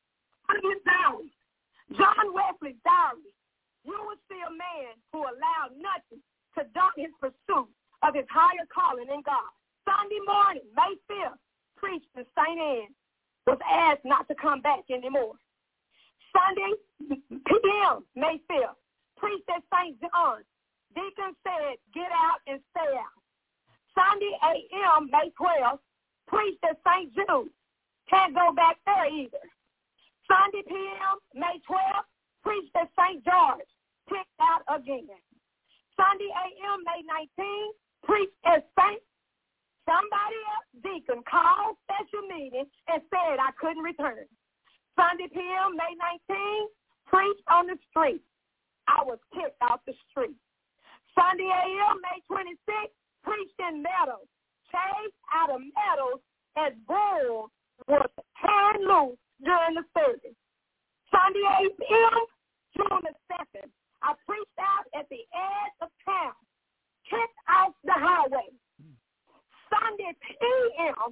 his diary. John Wesley's diary. You will see a man who allowed nothing to daunt his pursuit of his higher calling in God. Sunday morning, May 5th, preached in St. Anne, was asked not to come back anymore. Sunday p.m., May 5th, preached at St. John's. Deacon said, get out and stay out. Sunday a.m., May 12th, preached at St. Jude. Can't go back there either. Sunday p.m., May 12th, preached at St. George. Picked out again. Sunday a.m., May 19th, preached at St. Somebody else, deacon, called special meeting and said I couldn't return. Sunday p.m., May 19th, preached on the street. I was kicked off the street. Sunday a.m., May 26th, preached in Meadows. Chased out of Meadows as bulls was turned loose during the service. Sunday a.m., June the 2nd, I preached out at the edge of town. Kicked off the highway. Sunday p.m.,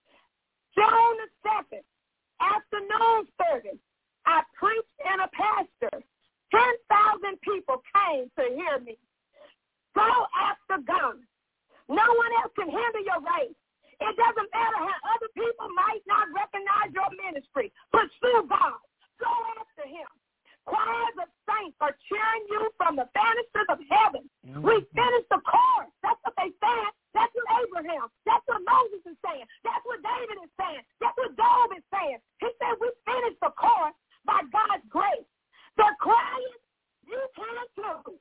June the 2nd, afternoon service, I preached in a pastor. 10,000 people came to hear me. Go after God. No one else can hinder your race. It doesn't matter how other people might not recognize your ministry. Pursue God. Go after Him. Choirs of saints are cheering you from the banisters of heaven. Mm-hmm. We finished the chorus. That's what they said. That's what Abraham. That's what Moses is saying. That's what David is saying. That's what Job is saying. He said we finished the chorus by God's grace. The crying, you can too.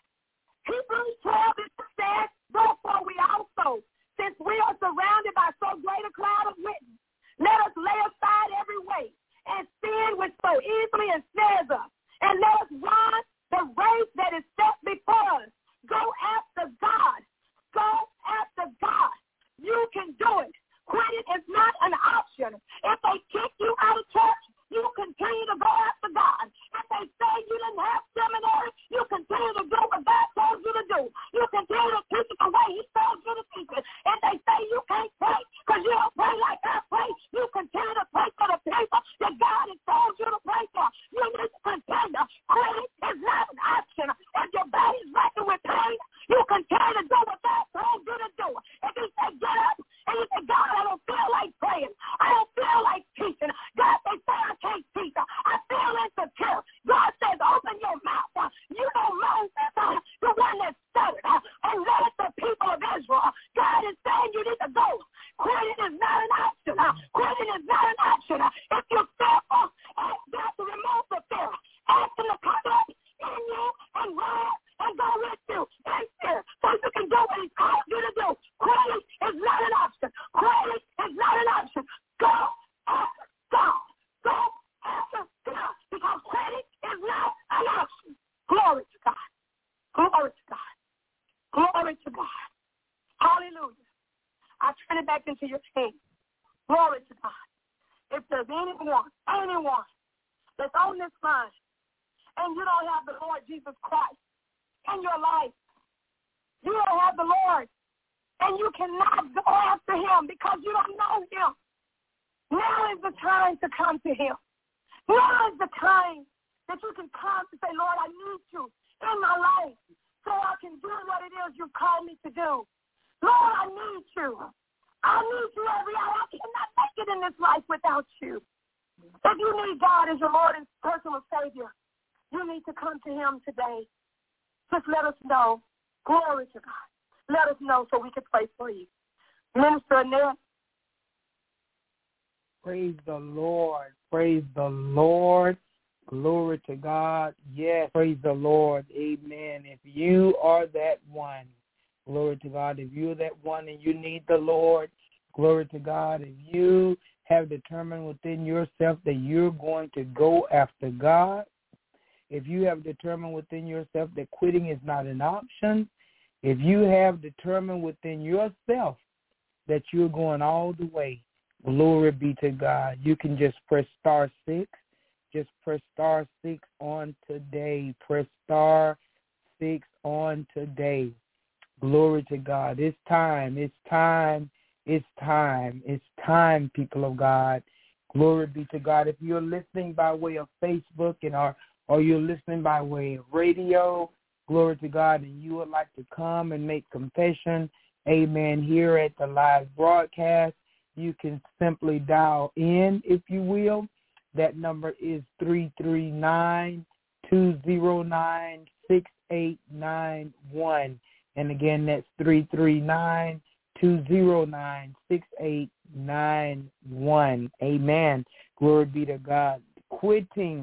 Hebrews 12 says, therefore we also, since we are surrounded by so great a cloud of witnesses, let us lay aside every weight and sin which so easily ensnares us, and let us run the race that is set before us. Go after God. Go after God. You can do it. Quitting is not an option. If they kick you out of church, you continue to go after God. If they say you didn't have seminary, you continue to do what God told you to do. You continue to teach it the way He told you to teach it. If they say you can't pray because you don't pray like I pray, you continue to pray for the people that God has told you to pray for. You need to continue. Quitting is not an option. If your body's racking with pain, you continue to do what God told you to do. If He say get up and you say, God, I don't feel like praying. I don't feel like teaching. God, they say I can't teach. I feel insecure. God says open your mouth. You don't know the one that stuttered and led the people of Israel. God is saying you need to go. Quitting is not an option. Quitting is not an option. If you're fearful, ask God to remove the fear. Ask Him to come up in you and rise and go with you in fear so you can do what He's called you to do. Quitting is not an option. Quitting is not an option. Go after God. Go after God. Because quitting is not an option. Glory to God. Glory to God. Glory to God. Hallelujah. I turn it back into your hands. Glory to God. If there's anyone that's on this line and you don't have the Lord Jesus Christ in your life, you don't have the Lord, and you cannot go after Him because you don't know Him. Now is the time to come to Him. Now is the time that you can come to say, Lord, I need you in my life so I can do what it is you've called me to do. Lord, I need you. I need you every hour. I cannot make it in this life without you. If you need God as your Lord and personal Savior, you need to come to Him today. Just let us know. Glory to God. Let us know so we can pray for you. Minister Annette. Praise the Lord. Praise the Lord. Glory to God. Yes, praise the Lord. Amen. If you are that one, glory to God. If you're that one and you need the Lord, glory to God. If you have determined within yourself that you're going to go after God, if you have determined within yourself that quitting is not an option, if you have determined within yourself that you're going all the way. Glory be to God. You can just press star 6. Just press star 6 on today. Press star 6 on today. Glory to God. It's time. It's time. It's time. It's time, people of God. Glory be to God. If you're listening by way of Facebook or you're listening by way of radio, glory to God, and you would like to come and make confession, amen, here at the live broadcast, you can simply dial in, if you will. That number is 339-209-6891. And again, that's 339-209-6891. Amen. Glory be to God. Quitting.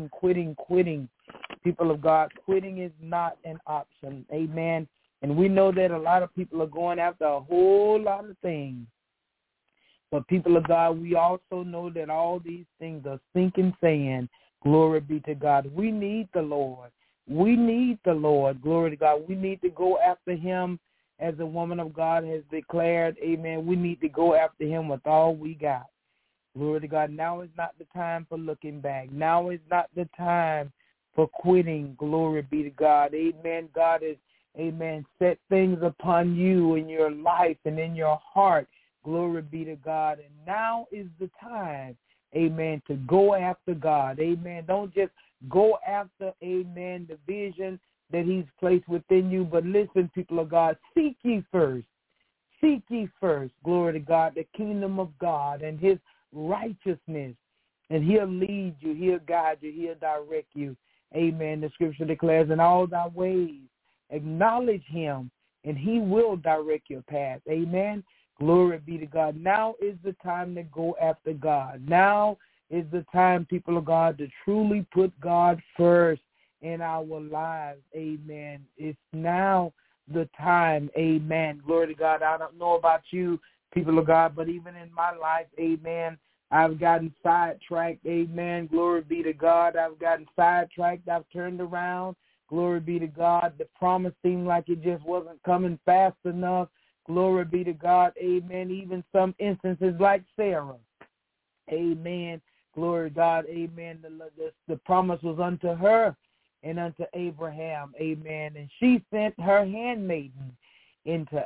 People of God, quitting is not an option. Amen. And we know that a lot of people are going after a whole lot of things. But people of God, we also know that all these things are sinking sand. Glory be to God. We need the Lord. We need the Lord. Glory to God. We need to go after him as the woman of God has declared. Amen. We need to go after him with all we got. Glory to God. Now is not the time for looking back. Now is not the time for quitting. Glory be to God. Amen. God is, amen, set things upon you in your life and in your heart. Glory be to God. And now is the time, amen, to go after God. Amen. Don't just go after, amen, the vision that he's placed within you. But listen, people of God, seek ye first. Seek ye first, glory to God, the kingdom of God and his righteousness. And he'll lead you. He'll guide you. He'll direct you. Amen. The scripture declares, in all thy ways, acknowledge him, and he will direct your path. Amen. Glory be to God. Now is the time to go after God. Now is the time, people of God, to truly put God first in our lives. Amen. It's now the time. Amen. Glory to God. I don't know about you, people of God, but even in my life, amen, I've gotten sidetracked. Amen. Glory be to God. I've gotten sidetracked. I've turned around. Glory be to God. The promise seemed like it just wasn't coming fast enough. Glory be to God. Amen. Even some instances like Sarah. Amen. Glory to God. Amen. The promise was unto her and unto Abraham. Amen. And she sent her handmaiden into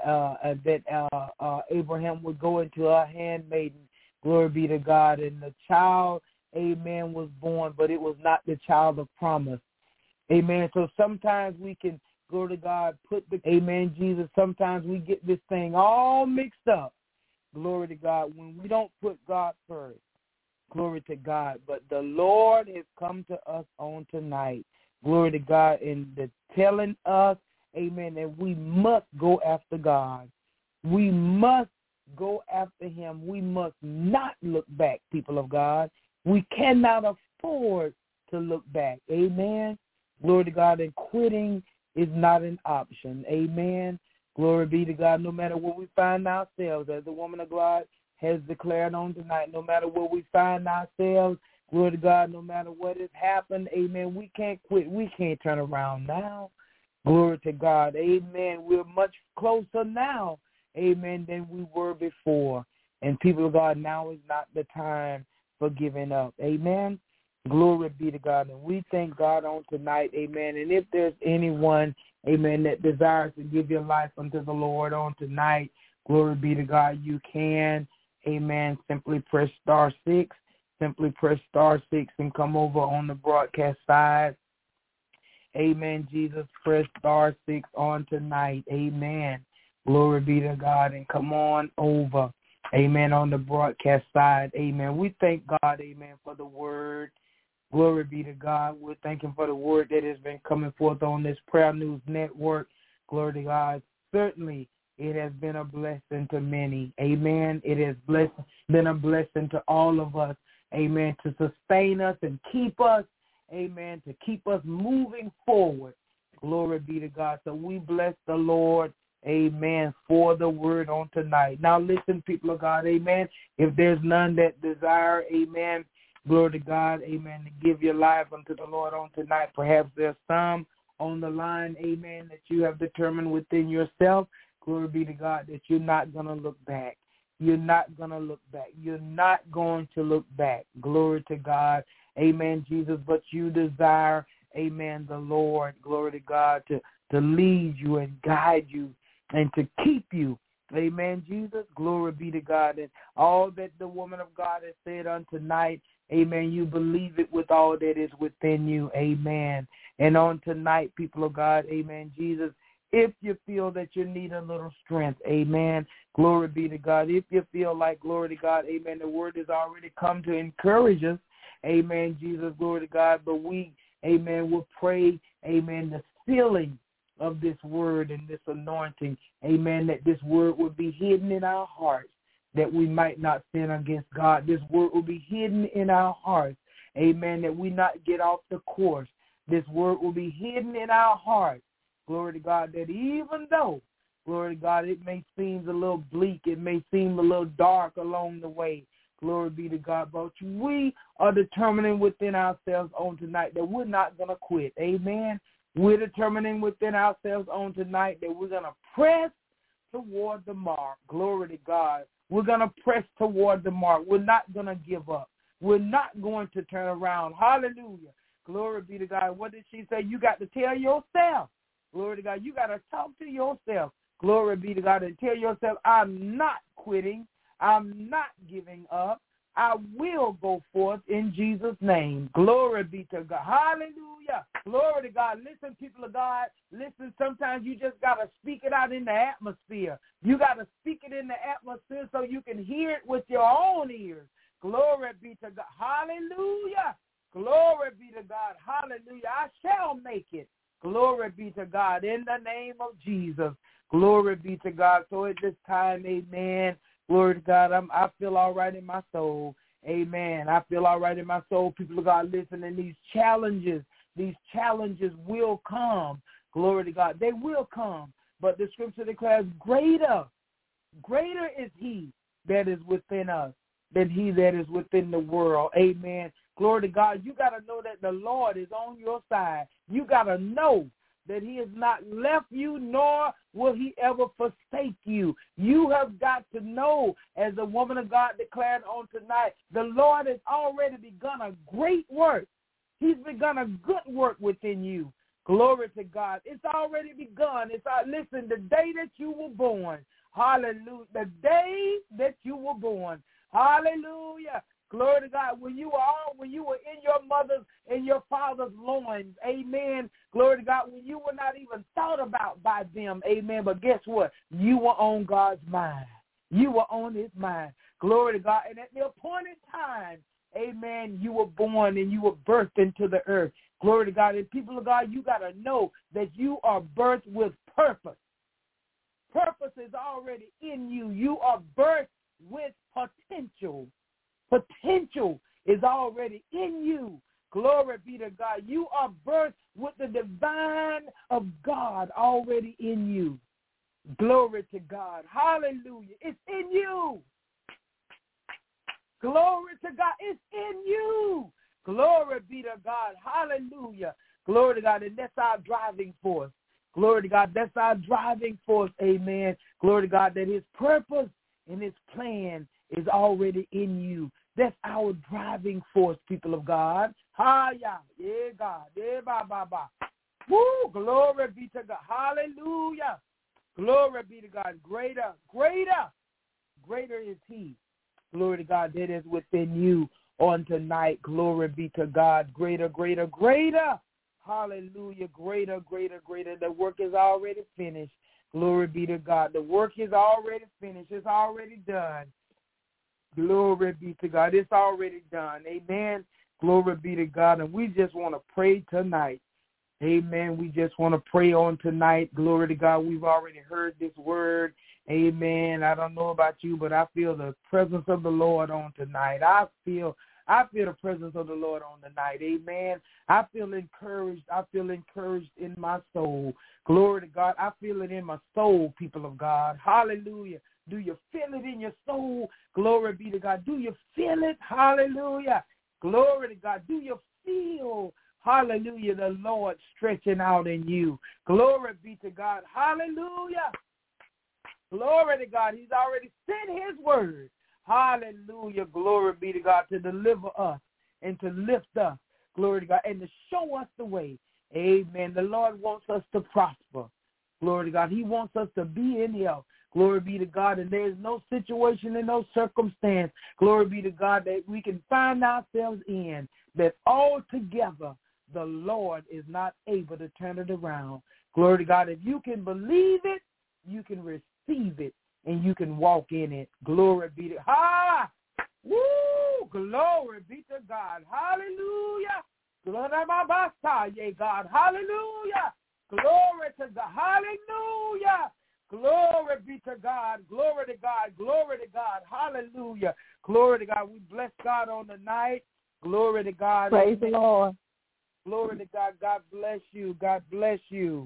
Abraham would go into her handmaiden. Glory be to God. And the child, amen, was born, but it was not the child of promise. Amen. So sometimes we can, glory to God, put the, amen, Jesus, sometimes we get this thing all mixed up. Glory to God. When we don't put God first. Glory to God. But the Lord has come to us on tonight. Glory to God. And telling us, amen, that we must go after God. We must go after him. We must not look back, people of God. We cannot afford to look back. Amen. Glory to God. And quitting is not an option. Amen. Glory be to God. No matter where we find ourselves, as the woman of God has declared on tonight, no matter where we find ourselves, glory to God, no matter what has happened, amen, we can't quit. We can't turn around now. Glory to God. Amen. We're much closer now, amen, than we were before. And people of God, now is not the time for giving up. Amen. Glory be to God. And we thank God on tonight, amen. And if there's anyone, amen, that desires to give your life unto the Lord on tonight, glory be to God, you can, amen, simply press star 6. Simply press star 6 and come over on the broadcast side. Amen, Jesus. Press star 6 on tonight. Amen. Glory be to God. And come on over. Amen. On the broadcast side. Amen. We thank God, amen, for the word. Glory be to God. We're thanking for the word that has been coming forth on this Prayer News Network. Glory to God. Certainly, it has been a blessing to many. Amen. It has been a blessing to all of us. Amen. To sustain us and keep us. Amen. To keep us moving forward. Glory be to God. So we bless the Lord. Amen. For the word on tonight. Now listen, people of God. Amen. If there's none that desire, amen, glory to God, amen, to give your life unto the Lord on tonight. Perhaps there's some on the line, amen, that you have determined within yourself, glory be to God, that you're not going to look back. You're not going to look back. You're not going to look back. Glory to God. Amen, Jesus. But you desire, amen, the Lord, glory to God, to lead you and guide you and to keep you. Amen, Jesus. Glory be to God. And all that the woman of God has said on tonight, amen, you believe it with all that is within you. Amen. And on tonight, people of God, amen, Jesus, if you feel that you need a little strength, amen, glory be to God. If you feel like, glory to God, amen, the word has already come to encourage us, amen, Jesus, glory to God. But we, amen, will pray, amen, the sealing of this word and this anointing, amen, that this word will be hidden in our hearts, that we might not sin against God. This word will be hidden in our hearts, amen, that we not get off the course. This word will be hidden in our hearts, glory to God, that even though, glory to God, it may seem a little bleak, it may seem a little dark along the way, glory be to God, but we are determining within ourselves on tonight that we're not going to quit, amen. We're determining within ourselves on tonight that we're going to press toward the mark, glory to God. We're going to press toward the mark. We're not going to give up. We're not going to turn around, hallelujah. Glory be to God. What did she say? You got to tell yourself. Glory to God. You got to talk to yourself. Glory be to God. And tell yourself, I'm not quitting. I'm not giving up. I will go forth in Jesus' name. Glory be to God. Hallelujah. Glory to God. Listen, people of God. Listen, sometimes you just got to speak it out in the atmosphere. You got to speak it in the atmosphere so you can hear it with your own ears. Glory be to God. Hallelujah. Glory be to God. Hallelujah. I shall make it. Glory be to God. In the name of Jesus. Glory be to God. So at this time, amen. Glory to God. I feel all right in my soul. Amen. I feel all right in my soul. People of God, listen, and these challenges will come. Glory to God. They will come. But the scripture declares greater is he that is within us than he that is within the world. Amen. Glory to God. You got to know that the Lord is on your side. You got to know that he has not left you, nor will he ever forsake you. You have got to know, as the woman of God declared on tonight, the Lord has already begun a great work. He's begun a good work within you. Glory to God. It's already begun. Listen, the day that you were born, hallelujah, the day that you were born, hallelujah. Glory to God. When you were in your mother's and your father's loins, amen. Glory to God. When you were not even thought about by them, amen. But guess what? You were on God's mind. You were on his mind. Glory to God. And at the appointed time, amen, you were born and you were birthed into the earth. Glory to God. And people of God, you got to know that you are birthed with purpose. Purpose is already in you. You are birthed with potential. Potential is already in you. Glory be to God. You are birthed with the divine of God already in you. Glory to God. Hallelujah. It's in you. Glory to God. It's in you. Glory be to God. Hallelujah. Glory to God. And that's our driving force. Glory to God. That's our driving force. Amen. Glory to God, that his purpose and his plan is already in you. That's our driving force, people of God. Yeah, God. Woo, glory be to God. Hallelujah. Glory be to God. Greater is he. Glory to God, that is within you on tonight. Glory be to God. Greater. Hallelujah. Greater. The work is already finished. Glory be to God. The work is already finished. It's already done. Glory be to God. It's already done. Amen. Glory be to God. And we just want to pray tonight. Amen. We just want to pray on tonight. Glory to God. We've already heard this word. Amen. I don't know about you, but I feel the presence of the Lord on tonight. I feel the presence of the Lord on tonight. Amen. I feel encouraged. I feel encouraged in my soul. Glory to God. I feel it in my soul, people of God. Hallelujah. Do you feel it in your soul? Glory be to God. Do you feel it? Hallelujah. Glory to God. Do you feel, hallelujah, the Lord stretching out in you? Glory be to God. Hallelujah. Glory to God. He's already sent his word. Hallelujah. Glory be to God, to deliver us and to lift us. Glory to God. And to show us the way. Amen. The Lord wants us to prosper. Glory to God. He wants us to be in health. Glory be to God. And there is no situation and no circumstance, glory be to God, that we can find ourselves in that altogether the Lord is not able to turn it around. Glory to God. If you can believe it, you can receive it, and you can walk in it. Glory be to glory be to God. Hallelujah. Glory to God. Hallelujah. Glory to God. Hallelujah. Glory be to God. Glory to God. Glory to God. Hallelujah. Glory to God. We bless God on the night. Glory to God. Praise the Lord. Glory to God. God bless you. God bless you.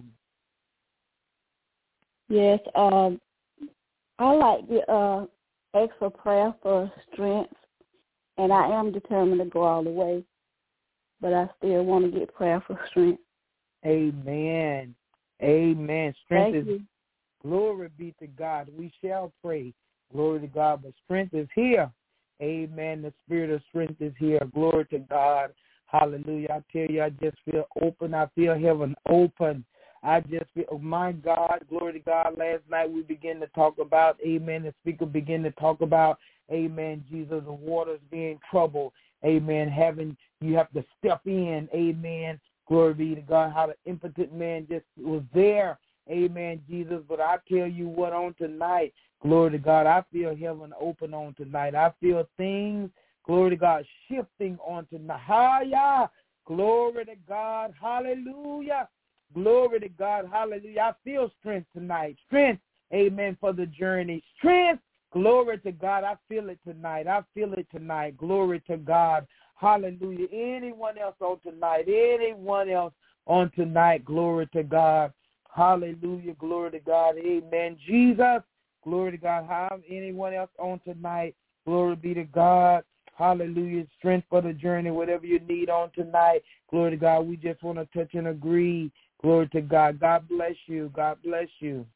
Yes, I like to ask for prayer for strength, and I am determined to go all the way, but I still want to get prayer for strength. Amen. Amen. Strength Thank is you. Glory be to God. We shall pray. Glory to God. But strength is here. Amen. The spirit of strength is here. Glory to God. Hallelujah. I tell you, I just feel open. I feel heaven open. I just feel, oh my God, glory to God. Last night we began to talk about, amen, the speaker began to talk about, amen, Jesus, the waters being troubled. Amen. You have to step in. Amen. Glory be to God. How the impotent man just was there. Amen, Jesus. But I tell you what, on tonight, glory to God, I feel heaven open on tonight. I feel things, glory to God, shifting on tonight. Hallelujah. Glory to God. Hallelujah. Glory to God. Hallelujah. I feel strength tonight. Strength, amen, for the journey. Strength, glory to God. I feel it tonight. I feel it tonight. Glory to God. Hallelujah. Anyone else on tonight? Anyone else on tonight? Glory to God. Hallelujah. Glory to God. Amen. Jesus. Glory to God. Have anyone else on tonight? Glory be to God. Hallelujah. Strength for the journey, whatever you need on tonight. Glory to God. We just want to touch and agree. Glory to God. God bless you. God bless you.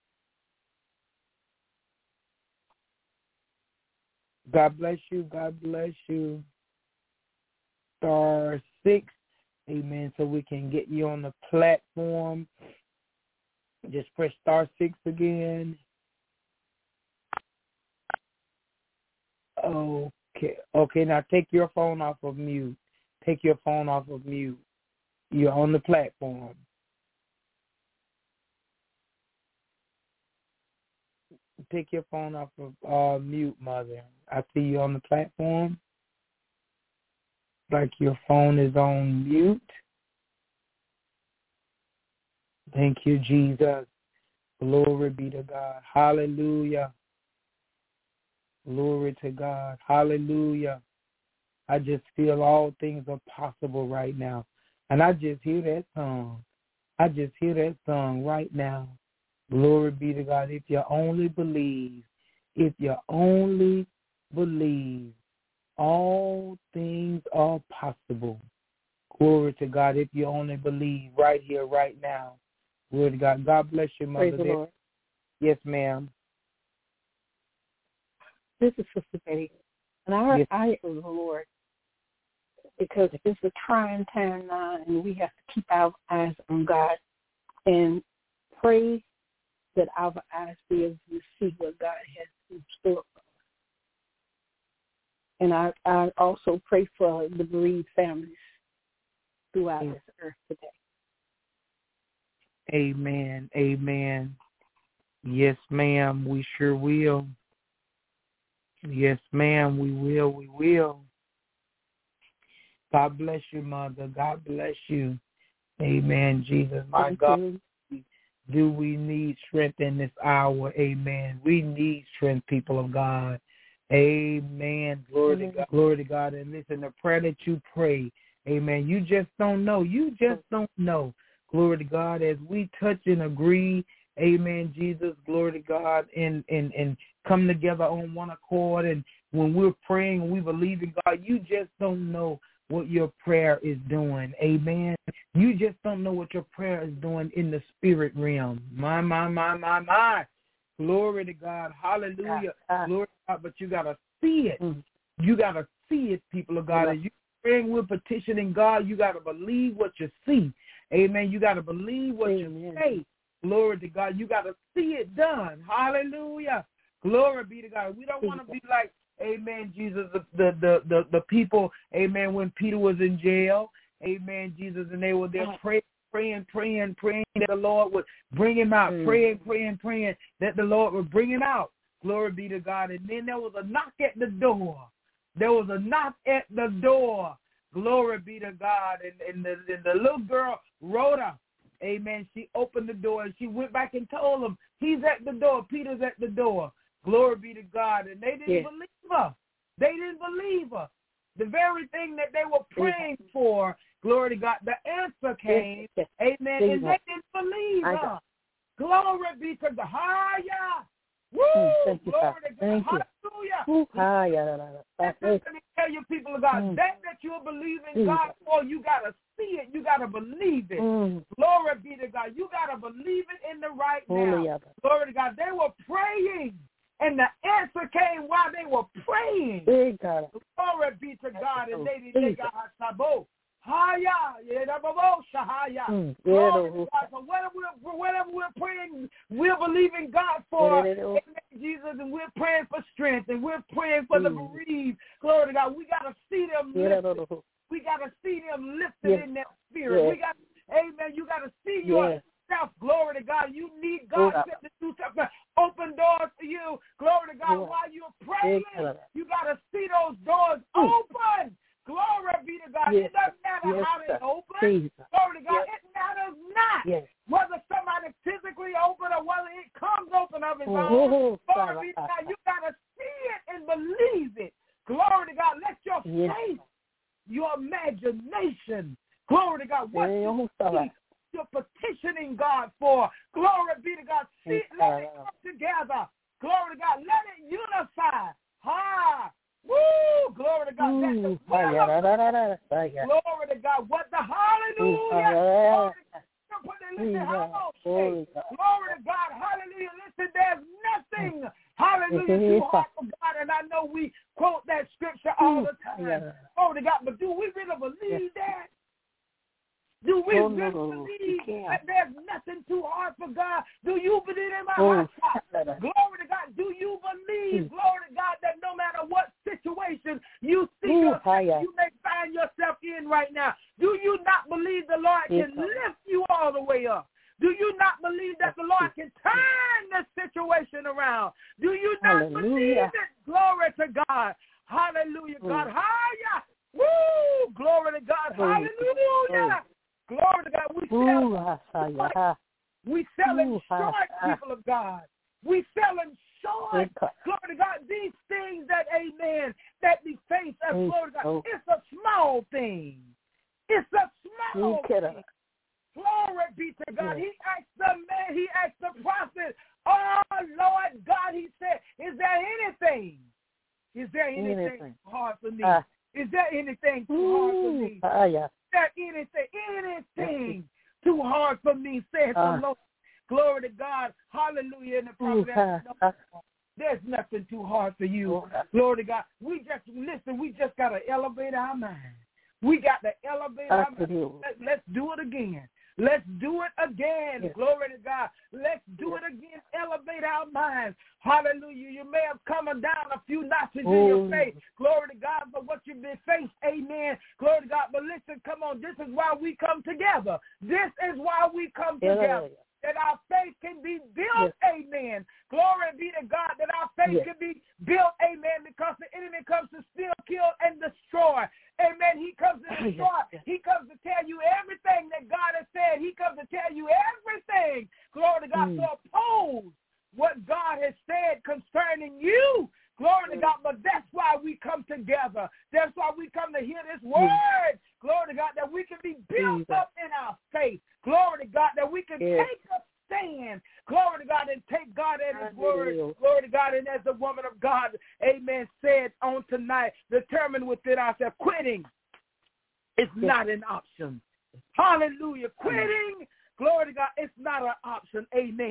God bless you. God bless you. Star 6. Amen. So we can get you on the platform. Just press star 6 again. Okay, now take your phone off of mute. Take your phone off of mute. You're on the platform. Take your phone off of mute, Mother. I see you on the platform. Like your phone is on mute. Thank you, Jesus. Glory be to God. Hallelujah. Glory to God. Hallelujah. I just feel all things are possible right now. And I just hear that song. I just hear that song right now. Glory be to God. If you only believe, all things are possible. Glory to God. If you only believe right here, right now. Glory to God. God bless you, Mother. Praise the Lord. Yes, ma'am. This is Sister Betty. And I am the Lord, because it's a trying time now, and we have to keep our eyes on God and pray that our eyes be able to see what God has in store for us. And I also pray for the bereaved families throughout this earth today. Amen. Amen. Yes, ma'am. We sure will. Yes, ma'am. We will. We will. God bless you, Mother. God bless you. Amen, Jesus. My God, do we need strength in this hour? Amen. We need strength, people of God. Amen. Glory to God. Glory to God. And listen, the prayer that you pray, amen, you just don't know. You just don't know. Glory to God. As we touch and agree, amen, Jesus, glory to God, and come together on one accord. And when we're praying and we believe in God, you just don't know what your prayer is doing. Amen. You just don't know what your prayer is doing in the spirit realm. My. Glory to God. Hallelujah. Glory to God. But you got to see it. You got to see it, people of God. As you praying with petitioning God, you got to believe what you see. Amen. You got to believe what you say. Glory to God. You got to see it done. Hallelujah. Glory be to God. We don't want to be like, amen, Jesus, the people, amen, when Peter was in jail, amen, Jesus, and they were there praying that the Lord would bring him out, praying that the Lord would bring him out. Glory be to God. And then there was a knock at the door. Glory be to God. And the little girl, Rhoda, amen, she opened the door and she went back and told him, he's at the door, Peter's at the door. Glory be to God. And they didn't believe her. The very thing that they were praying for, glory to God, the answer came. Amen. And they didn't believe her. Glory be to God. Hallelujah. Woo! Glory to God. Hallelujah. Let me tell you, people of God, that you're believing God for, you got to see it. You got to believe it. Glory be to God. You got to believe it in the right now. Glory to God. They were praying, and the answer came while they were praying. Glory be to God. And they got sabo. Glory to God. So whatever we're praying, we're believing God for, amen, Jesus, and we're praying for strength, and we're praying for the bereaved. Glory to God. We got to see them lifted. We got to see them lifted in their spirit. We got, amen, you got to see yourself. Glory to God. You need God to do something. Open doors for you. Glory to God. While you're praying, you got to see those doors open. Glory be to God. It doesn't matter how they open. Glory to God. It matters not whether somebody physically open or whether it comes open of its own. Glory be to God. You got to see it and believe it. Glory to God. Let your faith, your imagination, glory to God, what you see, you're petitioning God for. Glory be to God. See, let it come together. Glory to God. Let it unify. Woo! Glory to God. Glory to God. What the hallelujah. Glory to God. Hallelujah. Listen, there's nothing, hallelujah, too hard for God. And I know we quote that scripture all the time. Glory to God. But do we really believe that? Do we really believe that there's nothing too hard for God? Do you believe in my heart? Glory to God. Do you believe, glory to God, that no matter what situation you see yourself, you may find yourself in right now, do you not believe the Lord can lift you all the way up? Do you not believe that the Lord can turn this situation around? Do you not believe it? Glory to God. Hallelujah, God. Hallelujah. Woo! Glory to God. Hallelujah. Glory to God. We selling short, people of God. We selling short. Glory to God. These things that, amen, that we face as glory to God, it's a small thing. It's a small thing. Glory be to God. He asked the man, he asked the prophet, oh, Lord God, he said, is there anything hard for me? Is there anything too hard for me? Is there anything too hard for me, says the Lord. Glory to God. Hallelujah. And the prophet, there's nothing too hard for you. Glory to God. We just got to elevate our mind. We got to elevate our mind. Let's do it again. Let's do it again. Yes. Glory to God. Let's do it again. Elevate our minds. Hallelujah. You may have come down a few notches in your faith. Glory to God for what you've been faced. Amen. Glory to God. But listen, come on. This is why we come together. This is why we come together. That our faith can be built, amen. Glory be to God, that our faith can be built, amen, because the enemy comes to steal, kill, and destroy. Amen. He comes to destroy. He comes to tell you everything that God has said. He comes to tell you everything, glory to God, to oppose what God has said concerning you. Glory to God, but that's why we come together. That's why we come to hear this word. Glory to God, that we can be built up in our faith. Glory to God, that we can take a stand. Glory to God, and take God at his word. Glory to God, and as the woman of God, amen, said on tonight, determined within ourselves, quitting is not an option. Hallelujah. Quitting, glory to God, it's not an option. Amen.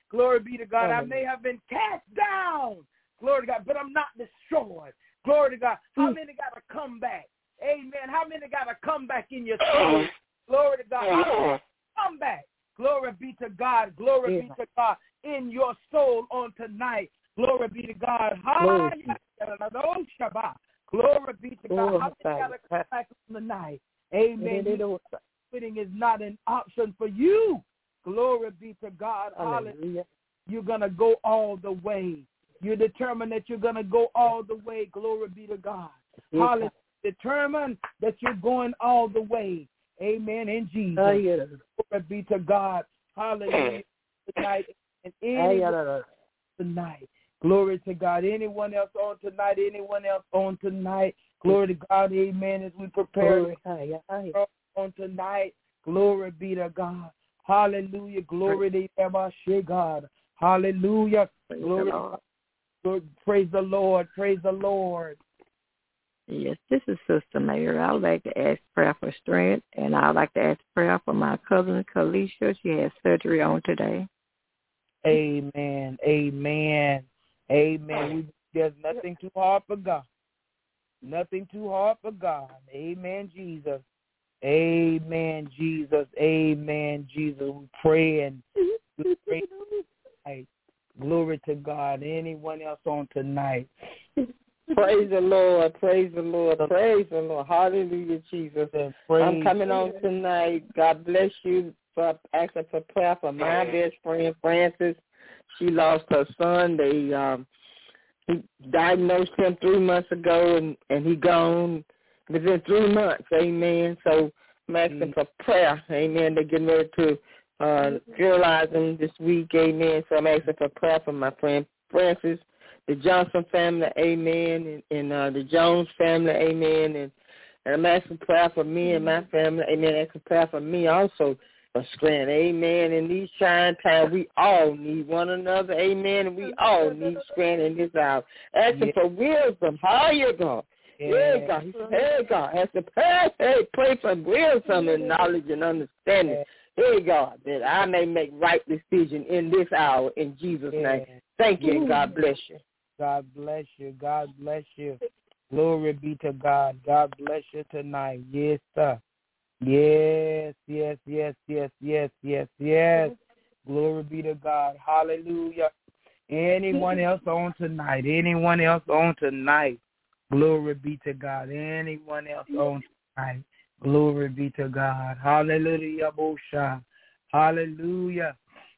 Glory be to God. Hallelujah. I may have been cast down. Glory to God, but I'm not destroyed. Glory to God. How many got to come back? Amen. How many got to come back in your soul? Glory to God. How many come back? Glory be to God. Glory be to God in your soul on tonight. Glory be to God. Glory be to God. How many got to come back on the night? Amen. Quitting is not an option for you. Glory be to God. Hallelujah. You're going to go all the way. You're determined that you're going to go all the way. Glory be to God. Hallelujah. Determined that you're going all the way. Amen. In Jesus. Glory be to God. Hallelujah. Tonight and tonight. Glory to God. Anyone else on tonight? Anyone else on tonight? Glory to God. Amen. As we prepare on tonight. Glory be to God. Hallelujah. Glory to God. Hallelujah. Glory. Praise the Lord. Praise the Lord. Yes, this is Sister Mary. I would like to ask prayer for strength, and I would like to ask prayer for my cousin, Kalisha. She has surgery on today. Amen. Amen. Amen. There's nothing too hard for God. Nothing too hard for God. Amen, Jesus. Amen, Jesus. Amen, Jesus. We pray and pray. Glory to God. Anyone else on tonight? Praise the Lord. Praise the Lord. Praise the Lord. Hallelujah, Jesus. I'm coming on tonight. God bless you for asking for prayer for my best friend, Francis. She lost her son. He diagnosed him 3 months ago, and he gone within 3 months. Amen. So I'm asking for prayer. Amen. They're getting ready to sterilize him this week. Amen. So I'm asking for prayer for my friend Francis, the Johnson family. Amen. And the Jones family. Amen. And I'm asking prayer for me and my family. Amen. Asking prayer for me also for strength. Amen. In these trying times, we all need one another. Amen. And we all need strength in this hour. Asking for wisdom. How you going? Hey, God. Hey, God. Ask the prayer. Hey, pray for wisdom and knowledge and understanding. Hey, God, that I may make right decision in this hour in Jesus' name. Thank you, and God bless you. God bless you. God bless you. Glory be to God. God bless you tonight. Yes, sir. Yes, yes, yes, yes, yes, yes, yes. Glory be to God. Hallelujah. Anyone else on tonight? Anyone else on tonight? Glory be to God. Anyone else on tonight? Glory be to God. Hallelujah. Bosha. Hallelujah.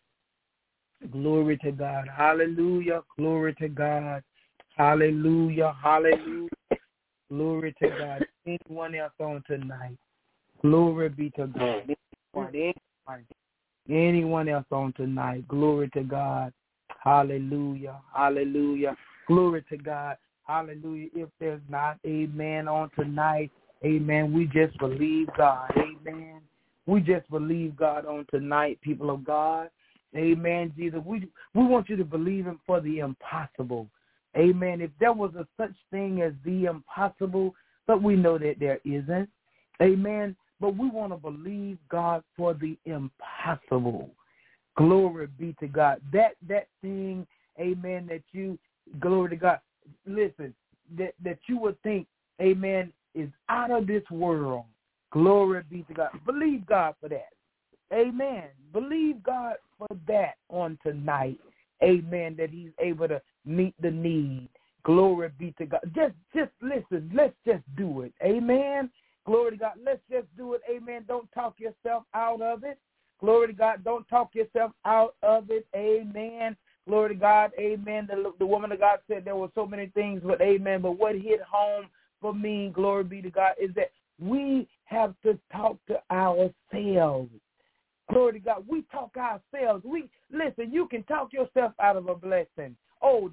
Glory to God. Hallelujah. Glory to God. Hallelujah. Hallelujah. Glory to God. Anyone else on tonight? Glory be to God. Anyone else on tonight? Glory to God. Hallelujah. Hallelujah. Glory to God. Hallelujah. If there's not, amen, on tonight, amen, we just believe God. Amen. We just believe God on tonight, people of God. Amen, Jesus. We want you to believe him for the impossible. Amen. If there was a such thing as the impossible, but we know that there isn't. Amen. But we want to believe God for the impossible. Glory be to God. That thing, amen, that you, glory to God, listen, that you would think, amen, is out of this world. Glory be to God. Believe God for that. Amen. Believe God for that on tonight. Amen. That he's able to meet the need. Glory be to God. Just listen. Let's just do it. Amen. Glory to God. Let's just do it. Amen. Don't talk yourself out of it. Glory to God. Don't talk yourself out of it. Amen. Glory to God. Amen. The woman of God said there were so many things, but amen. But what hit home for me, glory be to God, is that we have to talk to ourselves. Glory to God. We talk ourselves. Listen, you can talk yourself out of a blessing. Oh,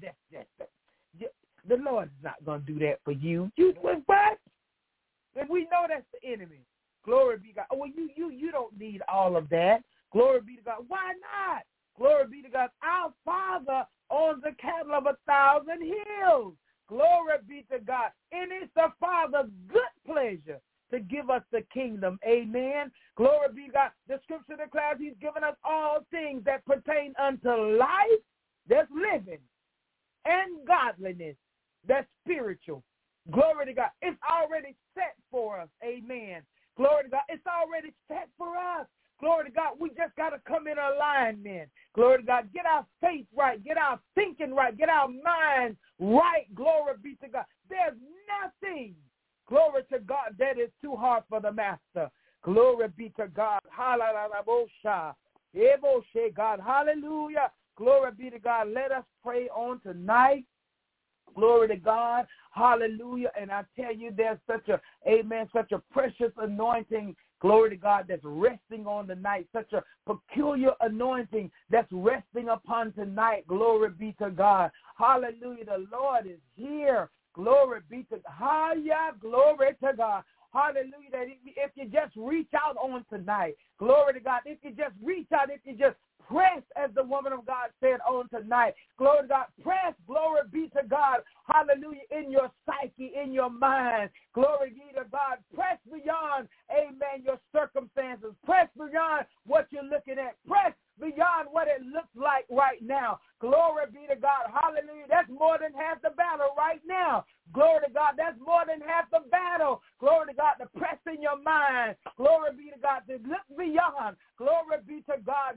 the Lord's not going to do that for you. You what? And we know that's the enemy. Glory be to God. Oh, well, you don't need all of that. Glory be to God. Why not? Glory be to God. Our Father owns the cattle of 1,000 hills. Glory be to God. And it's the Father's good pleasure to give us the kingdom. Amen. Glory be to God. The scripture declares he's given us all things that pertain unto life, that's living, and godliness, that's spiritual. Glory to God. It's already set for us. Amen. Glory to God. It's already set for us. Glory to God. We just got to come in alignment. Glory to God. Get our faith right. Get our thinking right. Get our mind right. Glory be to God. There's nothing, glory to God, that is too hard for the master. Glory be to God. Hallelujah. God. Hallelujah. Glory be to God. Let us pray on tonight. Glory to God. Hallelujah. And I tell you, there's such a precious anointing, glory to God, that's resting on tonight. Such a peculiar anointing that's resting upon tonight. Glory be to God. Hallelujah. The Lord is here. Glory be to God. Glory to God. Hallelujah. That if you just reach out on tonight, glory to God. If you just reach out, if you just press, as the woman of God said on tonight, glory to God, press, glory be to God, hallelujah, in your psyche, in your mind, glory be to God, press beyond, amen, your circumstances, press beyond what you're looking at, press beyond what it looks like right now. Glory be to God. Hallelujah. That's more than half the battle right now. Glory to God. That's more than half the battle. Glory to God. To press in your mind. Glory be to God. To look beyond. Glory be to God.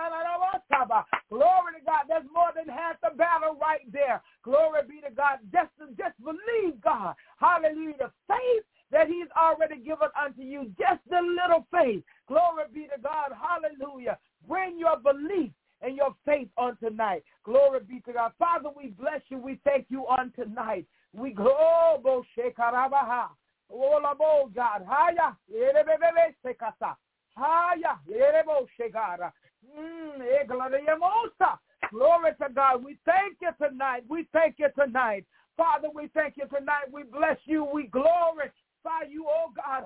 Glory to God. That's more than half the battle right there. Glory be to God. Just believe God. Hallelujah. The faith that he's already given unto you, just a little faith. Glory be to God. Hallelujah. Bring your belief and your faith on tonight. Glory be to God. Father, we bless you. We thank you on tonight. We go, Shekarabaha. Oh, God. Haya. Sekasa. Haya. Shekara. Glory to God. We thank you tonight. We thank you tonight. Father, we thank you tonight. We bless you. We glorify you, oh God.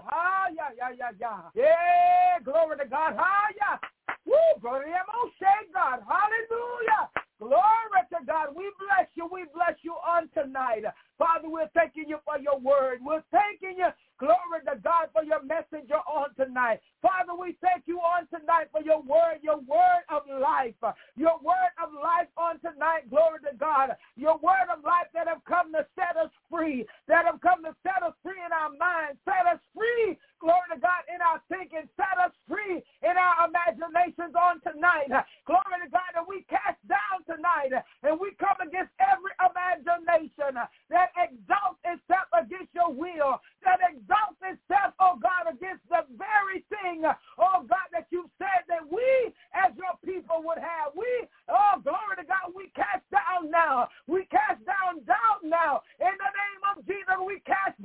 Yeah, glory to God. Woo, glory to God. Hallelujah. Glory to God. We bless you. We bless you on tonight. Father, we're thanking you for your word. We're thanking you, glory to God, for your messenger on tonight. Father, we thank you on tonight for your word of life. Your word of life on tonight, glory to God. Your word of life that have come to set us free, that have come to set us free in our minds, set us free, glory to God, in our thinking, set us free in our imaginations on tonight. Glory to God, that we cast down tonight and we come against every imagination that exalts itself against your will, that exalts itself, oh God, against the very thing, oh God, that you said that we as your people would have. We, oh glory to God, we cast down now. We cast down doubt now. In the name of Jesus, we cast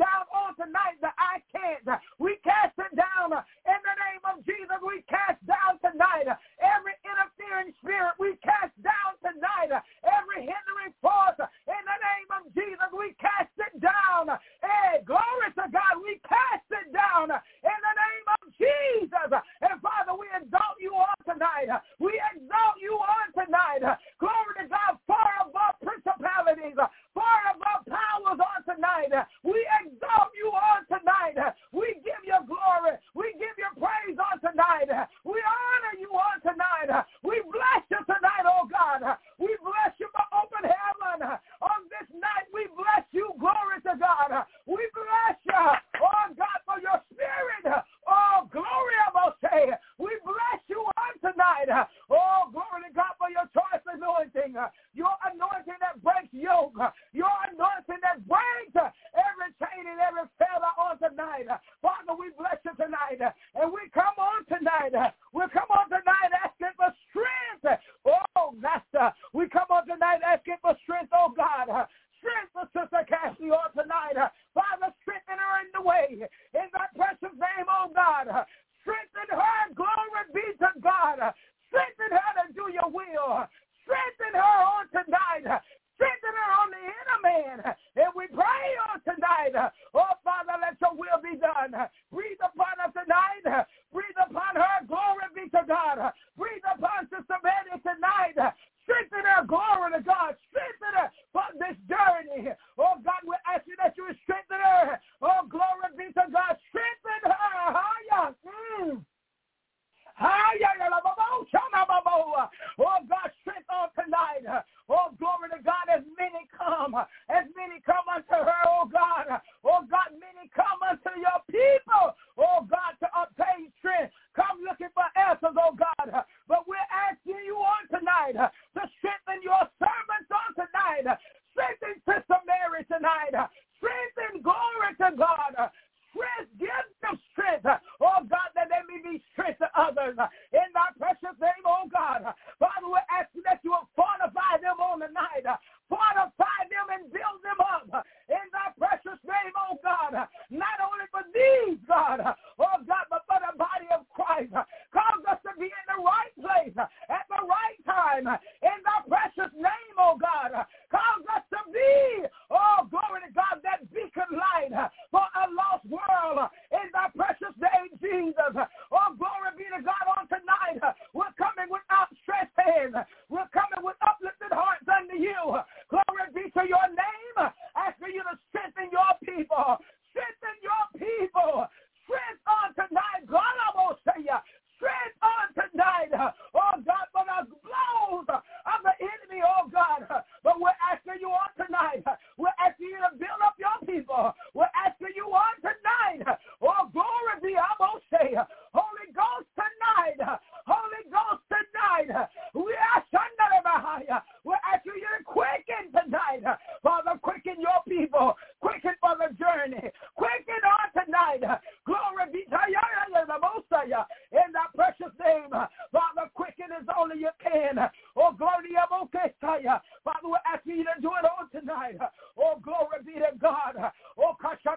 to God. Strength, give them strength, oh God, that they may be strength to others. In thy precious name, oh God. Father, we ask you that you will fortify them on the night. Fortify them and build them up. In thy precious name, oh God. Not only for these, God, oh God, but for the body of Christ. Cause us to be in the right place at the right time. In thy precious name, oh God. Cause us to be, oh glory to God, that beacon light for a lost world. In thy precious name, Jesus. Oh, glory be to God on tonight. We're coming with outstretched hands. We're coming with uplifted hearts unto you. Glory be to your name. Asking you to strengthen your people. Strengthen your people. Strength on tonight. God, I will say you. Strength on tonight. Oh, God, for the blows of the enemy, oh, God. But we're asking you on tonight. We're asking you to build up your people. We're asking you on tonight. Oh, glory be, I will say. Holy Ghost tonight. Holy Ghost tonight. We are we're asking you to quicken tonight. Father, quicken your people. Quicken for the journey. Quicken on tonight. Glory be to you. In that precious name. Father, quicken as only you can. Oh, glory to you. Father, we're asking you to do it on tonight. Oh, glory be to God. Oh,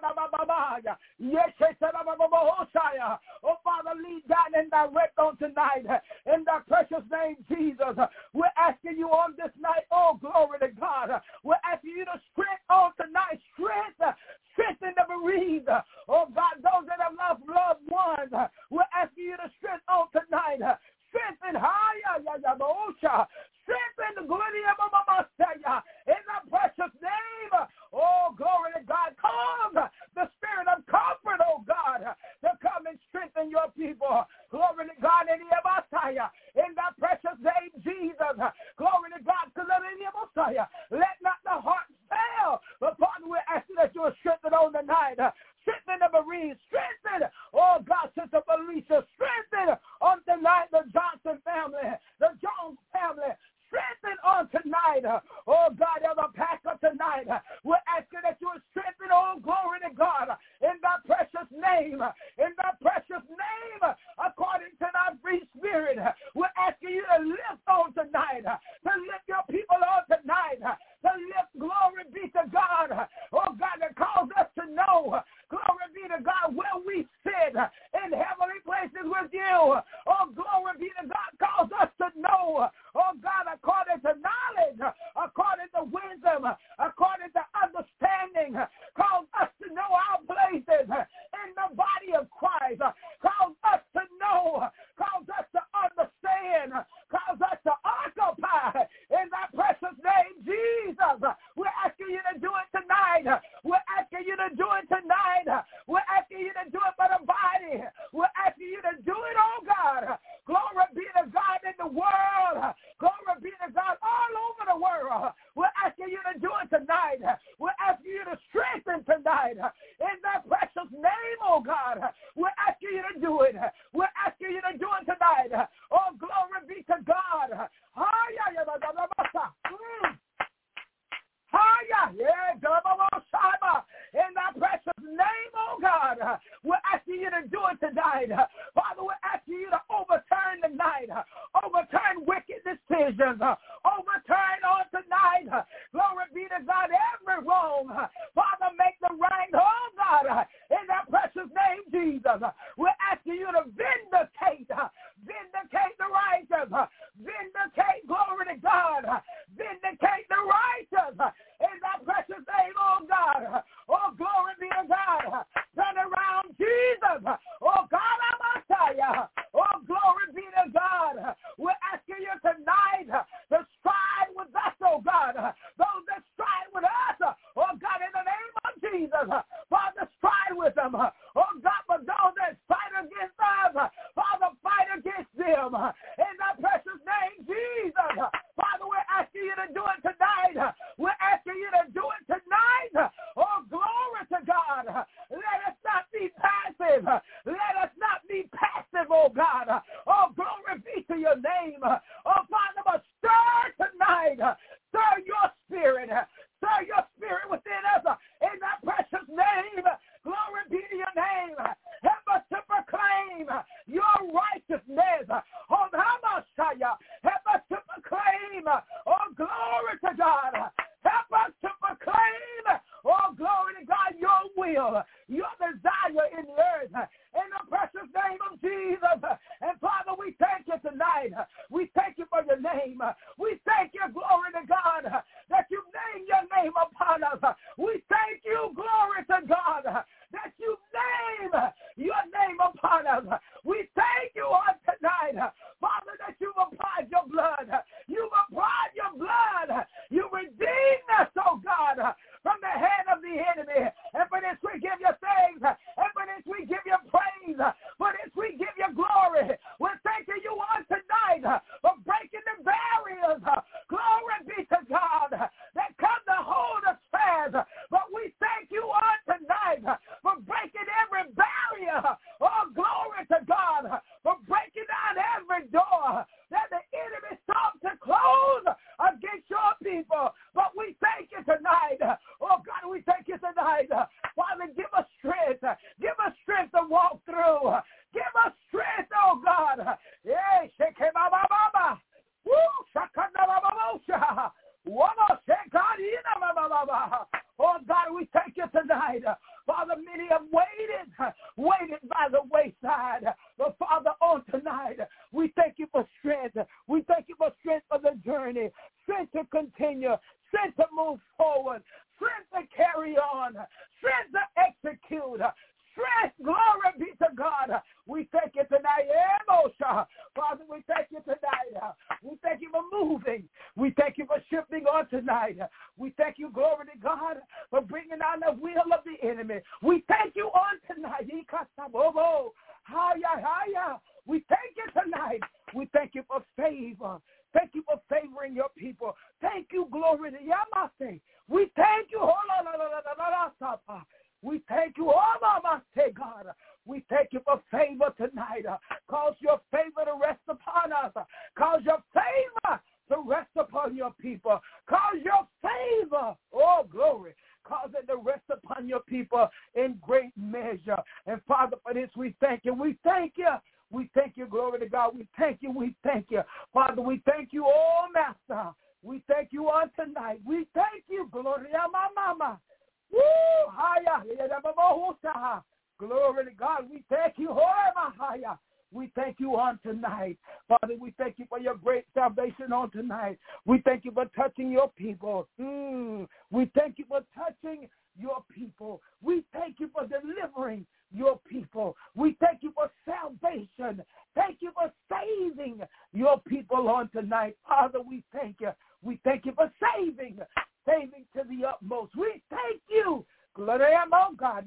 oh, Father, lead, God, and direct on tonight. In the precious name, Jesus. We're asking you on this night, oh, glory to God. We're asking you to strength on tonight. Strengthen the bereaved. Oh, God, those that have lost loved ones. We're asking you to strength on tonight. Strengthen strengthen the glory of Mama in the precious name. Oh, glory to God. Cause the spirit of comfort, oh God, to come and strengthen your people. Glory to God in the Messiah. In the precious name, Jesus. Glory to God. Let not the heart fail. But Father, we're asking that you will strengthen on the night. Strengthen the bereaved. Strengthen, oh God, Sister Felicia. Strengthen on tonight the Johnson family, the Jones family. Strengthen on tonight. Oh God, the pastor tonight. We're asking that you will strengthen, oh glory to God, in the precious name. In the precious name, according to thy free spirit. We're asking you to lift on tonight. To lift your people on tonight. To lift, glory be to God. Oh God, that calls us to know. Glory be to God, where we sit in heavenly places with you. Oh, glory be to God, calls us to know. Oh God, according to knowledge, according to wisdom, according to understanding, calls us to know our places in the body of Christ. Calls us to know. Calls us to understand. Calls us to occupy in that precious name, Jesus. We're asking you to do it tonight. We're asking you to do it tonight. We're asking you to do it for the body. We're asking you to do it, oh God. Glory be to God in the world. Glory be to God all over the world. We're asking you to do it tonight. We're asking you to strengthen tonight. In that precious name, oh God. We're asking you to do it. We're asking you to do it tonight. Oh, glory be to God. In that precious name, oh God, we're asking you to do it tonight. Father, we're asking you to overturn tonight, overturn wicked decisions, overturn on tonight. Glory be to God, every wrong. Father, make the right, oh God, in that precious name, Jesus. We're asking you to vindicate the righteous, vindicate, glory to God, vindicate the righteous. In that precious name, oh God. Oh, glory be to God. Turn around, Jesus. Oh, God, Messiah. Oh, glory be to God. We're asking you tonight to stride with us, oh God. Those that stride with us, oh God, in the name of Jesus. Father, stride with them. Oh God, for those that fight against us, Father, fight against them. In that precious name, Jesus. Father, we're asking you to do it tonight. We're asking you to do it tonight. Oh, glory to God. Let us not be passive. Let us not be passive, oh God. Oh, glory be to your name. Oh, Father, but stir tonight. Stir your spirit. Stir your spirit within us. In that precious name. will, your desire in the earth. In the precious name of Jesus. And Father, we thank you tonight. We thank you for your name. We thank you, glory to God, that you name your name upon us. We thank you, glory to God, that you name your name upon us. We thank you on tonight, Father, that you've applied your blood. You've applied your blood. You redeemed us, oh God, from the hand of the enemy. And for this we give you thanks. And for this we give you praise. For this we give you glory. We're thanking you on tonight for breaking the barriers. Glory be to God that come to hold us fast. But we thank you on tonight for breaking every barrier. Oh, glory to God, for breaking down every door that the enemy sought to close against your people. But we thank you tonight. Oh, God, we thank you tonight. Father, give us strength. Give us strength to walk through. Give us strength, oh, God. Oh, God, we thank you tonight. Father, many have waited by the wayside. But, Father, on tonight, we thank you for strength. We thank you for strength for the journey, strength to continue, strength to move forward, strength to carry on, strength to execute, strength, glory be to God. We thank you tonight. Father, we thank you tonight. We thank you for moving. We thank you for shifting on tonight. We thank you, glory to God, for bringing down the wheel of the enemy. We thank you on tonight. We thank you tonight. We thank you for favor. Thank you for favoring your people. Thank you, glory to Yamase. We thank you. We thank you, God. We thank you for favor tonight. Cause your favor to rest upon us. Cause your favor to rest upon your people. Cause your favor, oh glory, cause it to rest upon your people in great measure. And Father, for this we thank you. We thank you. We thank you, glory to God. We thank you. We thank you. Father, we thank you, oh Master. We thank you on tonight. We thank you, glory to Mama. Woo! Glory to God. We thank you. We thank you on tonight. Father, we thank you for your great salvation on tonight. We thank you for touching your people. We thank you for touching your people. We thank you for delivering your people. We thank you for salvation. Thank you for saving your people on tonight. Father, we thank you. We thank you for saving to the utmost. We thank you. Oh God.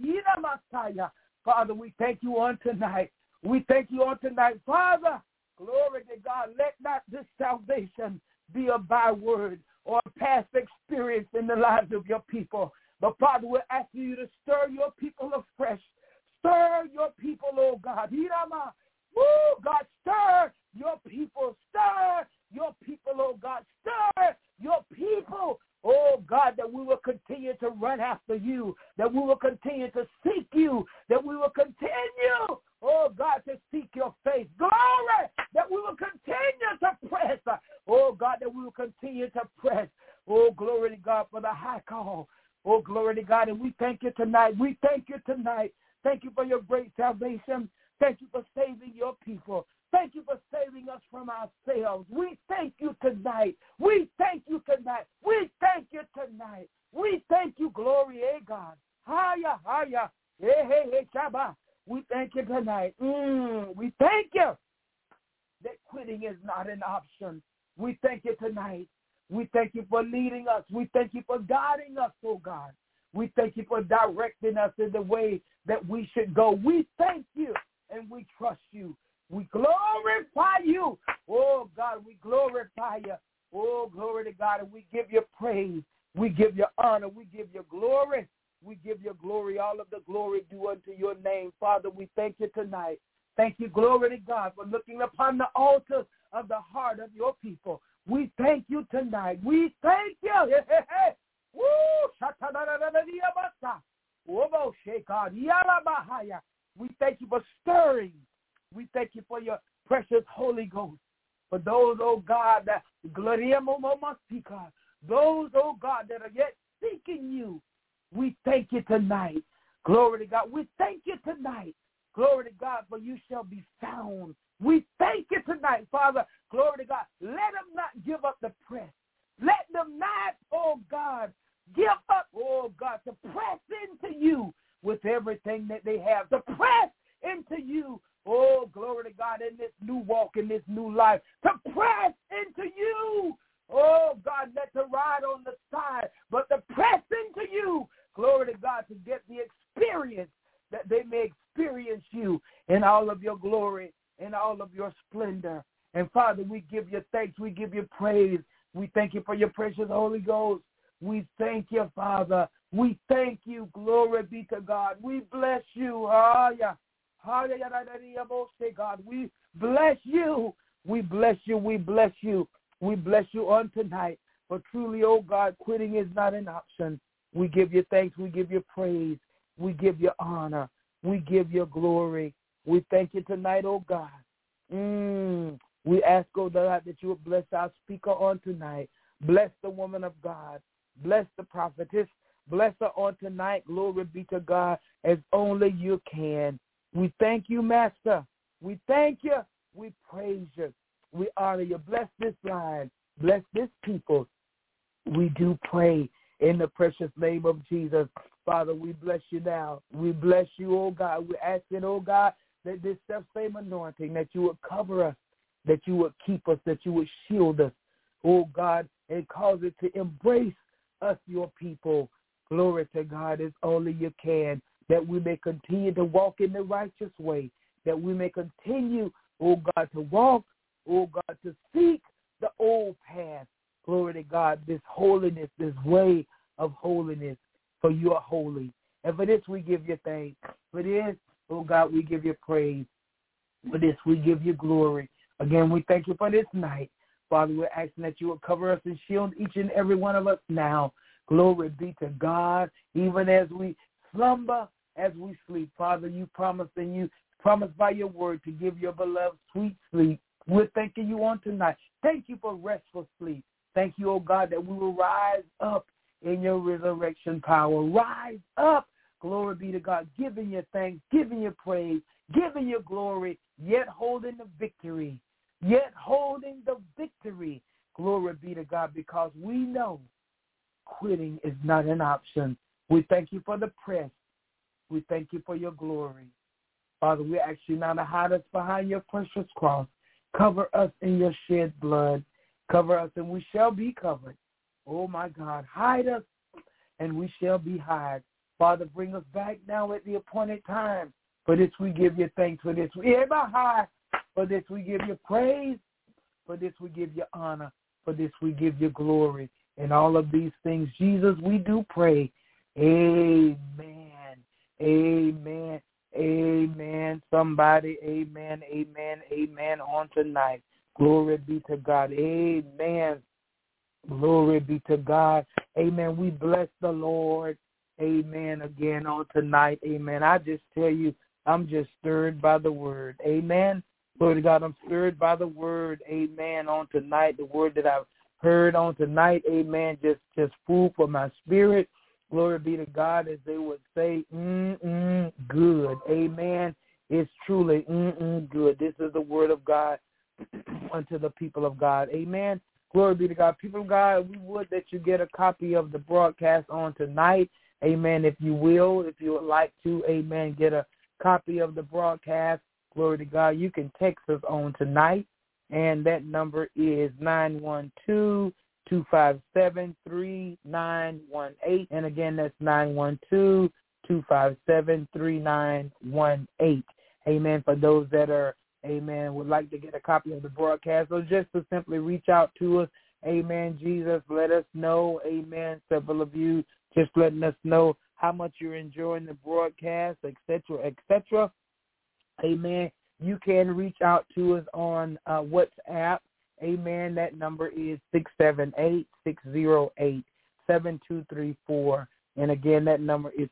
Father, we thank you on tonight. We thank you on tonight. Father, glory to God. Let not this salvation be a byword or a past experience in the lives of your people. But Father, we're asking you to stir your people afresh. Stir your people, oh God. Woo, God, stir your people. Stir your people, oh God. Stir your people. Oh, God, that we will continue to run after you, that we will continue to seek you, that we will continue, oh, God, to seek your face. Glory, that we will continue to press. Oh, God, that we will continue to press. Oh, glory to God for the high call. Oh, glory to God, and we thank you tonight. We thank you tonight. Thank you for your great salvation. Thank you for saving your people. Thank you for saving us from ourselves. We thank you tonight. We thank you tonight. We thank you tonight. We thank you, glory, God. Haya. Hey, Shabbat. We thank you tonight. We thank you that quitting is not an option. We thank you tonight. We thank you for leading us. We thank you for guiding us, oh God. We thank you for directing us in the way that we should go. We thank you and we trust you. We glorify you. Oh, God, we glorify you. Oh, glory to God, and we give you praise. We give you honor. We give you glory. We give you glory. All of the glory due unto your name. Father, we thank you tonight. Thank you, glory to God, for looking upon the altar of the heart of your people. We thank you tonight. We thank you. Woo! We thank you for stirring. We thank you for your precious Holy Ghost. For those, oh God, that those, oh God, that are yet seeking you, we thank you tonight. Glory to God. We thank you tonight. Glory to God, for you shall be found. We thank you tonight, Father. Glory to God. Let them not give up the press. Let them not, oh God, give up, oh God, to press into you with everything that they have. To press into you, oh, glory to God, in this new walk, in this new life. To press into you, oh God, not to ride on the side, but to press into you, glory to God, to get the experience that they may experience you in all of your glory, in all of your splendor. And Father, we give you thanks. We give you praise. We thank you for your precious Holy Ghost. We thank you, Father. We thank you. Glory be to God. We bless you. God, we bless you. We bless you. We bless you. We bless you on tonight. For truly, oh God, quitting is not an option. We give you thanks. We give you praise. We give you honor. We give you glory. We thank you tonight, oh God. We ask, oh God, that you would bless our speaker on tonight. Bless the woman of God. Bless the prophetess. Bless her on tonight. Glory be to God, as only you can. We thank you, Master. We thank you. We praise you. We honor you. Bless this line. Bless this people. We do pray in the precious name of Jesus. Father, we bless you now. We bless you, oh God. We're asking, oh God, that this self-same anointing, that you would cover us, that you would keep us, that you would shield us, oh God, and cause it to embrace us, your people. Glory to God, as only you can, that we may continue to walk in the righteous way, that we may continue, oh God, to walk, oh God, to seek the old path. Glory to God, this holiness, this way of holiness, for you are holy. And for this we give you thanks. For this, oh God, we give you praise. For this we give you glory. Again, we thank you for this night. Father, we're asking that you will cover us and shield each and every one of us now. Glory be to God. Even as we slumber, as we sleep. Father, you promised, and you promised by your word to give your beloved sweet sleep. We're thanking you on tonight. Thank you for restful sleep. Thank you, oh God, that we will rise up in your resurrection power. Rise up. Glory be to God. Giving you thanks, giving you praise, giving you glory, yet holding the victory. Yet holding the victory. Glory be to God, because we know quitting is not an option. We thank you for the press. We thank you for your glory. Father, we ask you now to hide us behind your precious cross. Cover us in your shed blood. Cover us and we shall be covered. Oh, my God. Hide us and we shall be hid. Father, bring us back now at the appointed time. For this we give you thanks. For this we give you praise. For this we give you honor. For this we give you glory. And all of these things, Jesus, we do pray. Amen. Amen. Amen. Somebody, amen, amen, amen on tonight. Glory be to God. Amen. Glory be to God. Amen. We bless the Lord. Amen. Again on tonight. Amen. I just tell you, I'm just stirred by the word. Amen. Glory to God. I'm stirred by the word. Amen. On tonight, the word that I've heard on tonight. Amen. Just food for my spirit. Glory be to God, as they would say, good. Amen. It's truly good. This is the word of God unto the people of God. Amen. Glory be to God. People of God, we would that you get a copy of the broadcast on tonight. Amen. If you will, if you would like to, amen, get a copy of the broadcast. Glory to God. You can text us on tonight, and that number is 912-257-3918. And again, that's 912-257-3918. Amen. For those that are, amen, would like to get a copy of the broadcast, or just to simply reach out to us. Amen. Jesus, let us know. Amen. Several of you just letting us know how much you're enjoying the broadcast, et cetera. Amen. You can reach out to us on WhatsApp. Amen. That number is 678-608-7234. And again, that number is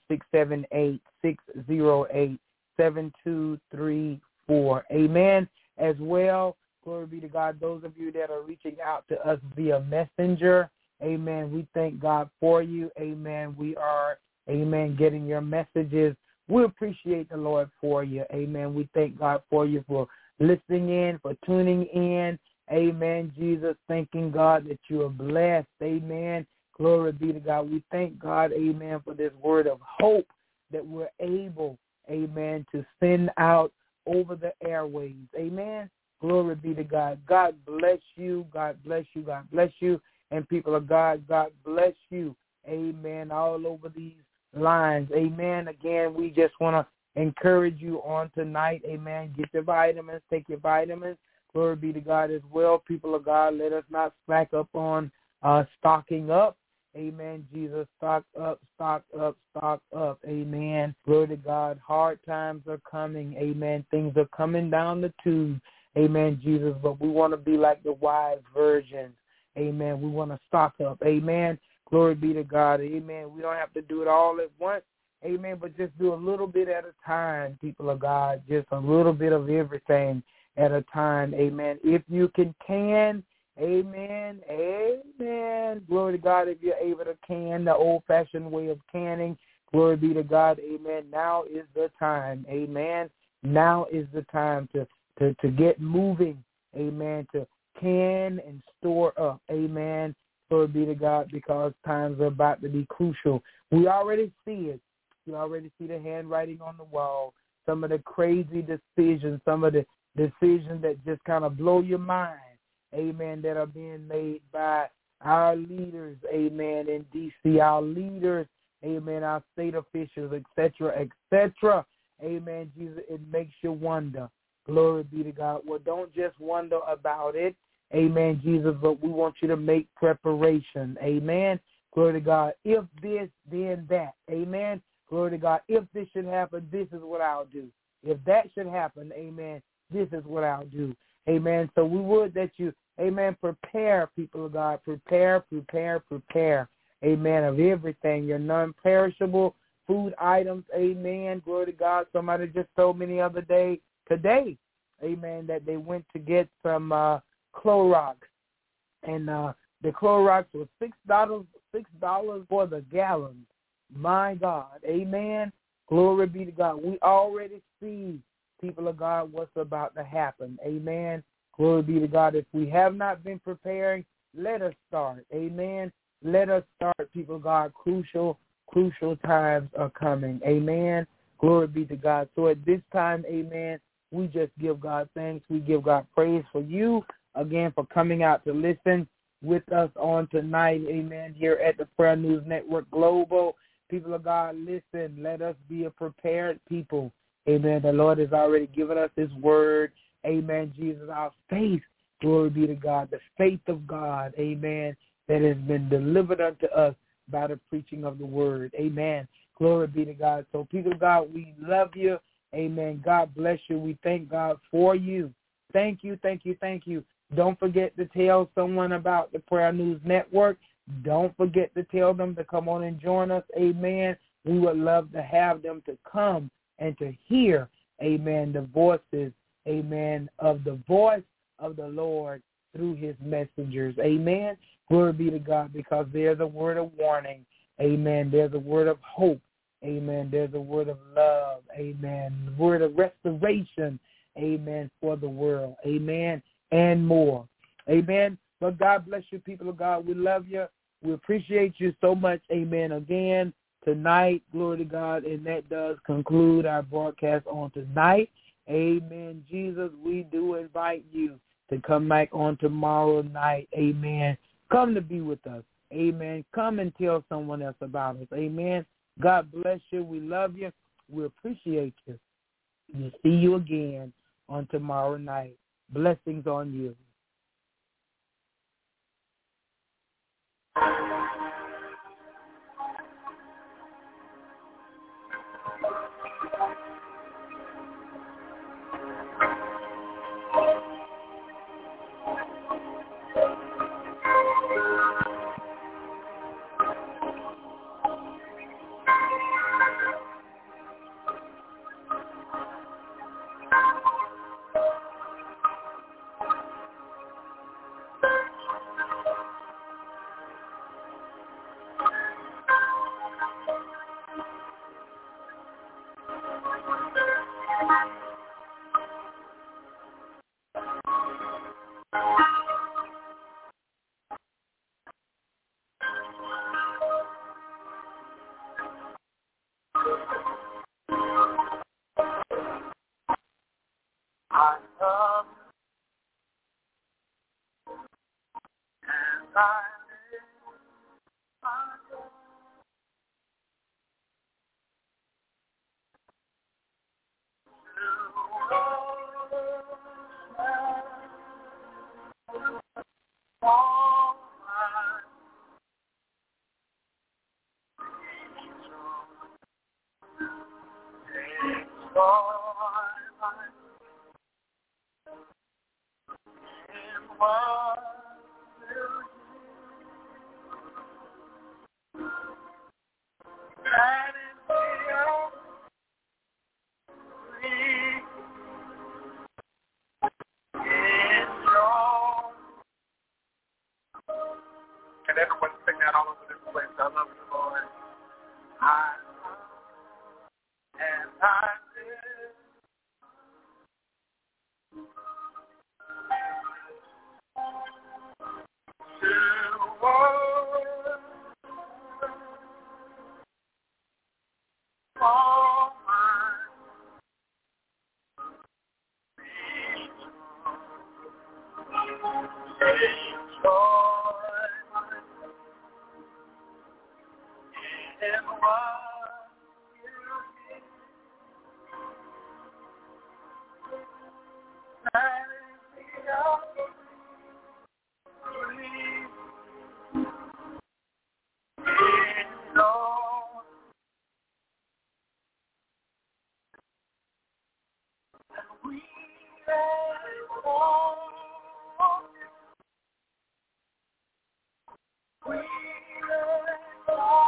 678-608-7234. Amen. As well, glory be to God, those of you that are reaching out to us via Messenger, amen, we thank God for you. Amen. We are, amen, getting your messages. We appreciate the Lord for you, amen. We thank God for you for listening in, for tuning in, amen, Jesus, thanking God that you are blessed, amen. Glory be to God. We thank God, amen, for this word of hope that we're able, amen, to send out over the airwaves, amen. Glory be to God. God bless you. God bless you. God bless you. And people of God, God bless you. Amen. All over these lines. Amen. Again, we just want to encourage you on tonight. Amen. Get your vitamins. Take your vitamins. Glory be to God as well. People of God, let us not slack up on stocking up. Amen. Jesus, stock up, stock up, stock up. Amen. Glory to God. Hard times are coming. Amen. Things are coming down the tube. Amen, Jesus. But we want to be like the wise virgins. Amen. We want to stock up. Amen. Glory be to God. Amen. We don't have to do it all at once. Amen. But just do a little bit at a time, people of God. Just a little bit of everything at a time. Amen. If you can. Amen. Amen. Glory to God. If you're able to can the old-fashioned way of canning, glory be to God. Amen. Now is the time. Amen. Now is the time to get moving, amen, to can and store up, amen, glory be to God, because times are about to be crucial. We already see it. You already see the handwriting on the wall, some of the crazy decisions, some of the decisions that just kind of blow your mind, amen, that are being made by our leaders, amen, in D.C., our leaders, amen, our state officials, et cetera, amen, Jesus, it makes you wonder. Glory be to God. Well, don't just wonder about it, amen, Jesus, but we want you to make preparation, amen. Glory to God. If this, then that, amen. Glory to God. If this should happen, this is what I'll do. If that should happen, amen, this is what I'll do, amen. So we would that you, amen, prepare, people of God, prepare, amen, of everything, your non-perishable food items, amen. Glory to God. Somebody just told me the other day, today, amen, that they went to get some Clorox, and the Clorox was $6 for the gallon. My God, amen. Glory be to God. We already see, people of God, what's about to happen, amen. Glory be to God. If we have not been preparing, let us start, amen. Let us start, people of God. Crucial times are coming, amen. Glory be to God. So at this time, amen, we just give God thanks. We give God praise for you, again, for coming out to listen with us on tonight, amen, here at the Prayer News Network Global. People of God, listen, let us be a prepared people, amen. The Lord has already given us his word, amen, Jesus, our faith, glory be to God, the faith of God, amen, that has been delivered unto us by the preaching of the word, amen. Glory be to God. So, people of God, we love you. Amen. God bless you. We thank God for you. Thank you. Don't forget to tell someone about the Prayer News Network. Don't forget to tell them to come on and join us. Amen. We would love to have them to come and to hear, amen, the voices, amen, of the voice of the Lord through his messengers. Amen. Glory be to God, because there's a word of warning. Amen. There's a word of hope. Amen. There's a word of love. Amen. The word of restoration. Amen. For the world. Amen. And more. Amen. But God bless you, people of God. We love you. We appreciate you so much. Amen. Again, tonight, glory to God. And that does conclude our broadcast on tonight. Amen. Jesus, we do invite you to come back on tomorrow night. Amen. Come to be with us. Amen. Come and tell someone else about us. Amen. God bless you. We love you. We appreciate you. We'll see you again on tomorrow night. Blessings on you. I love and I live my life to all my Can everyone sing that all over this place? I love you, Lord. I love and I live. To worship all my in what you give. That is the only Lord. We exalt you. We exalt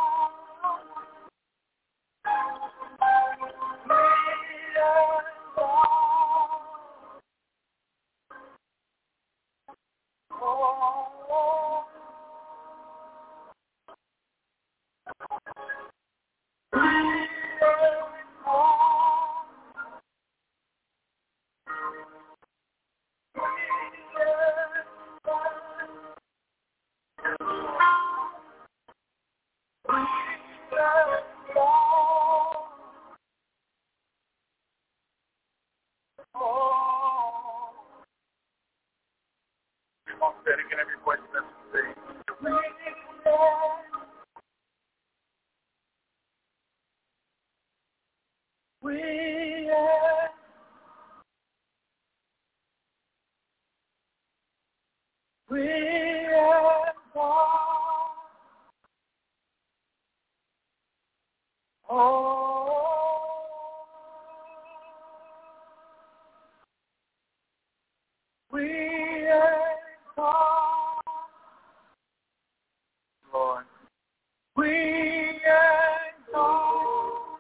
Come on, say it again, every voice that's sing. Lord. We exalt.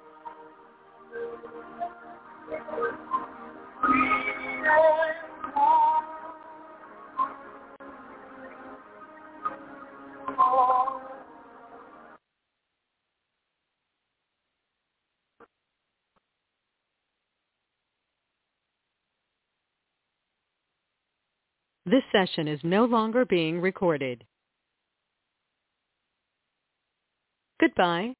This session is no longer being recorded. Goodbye.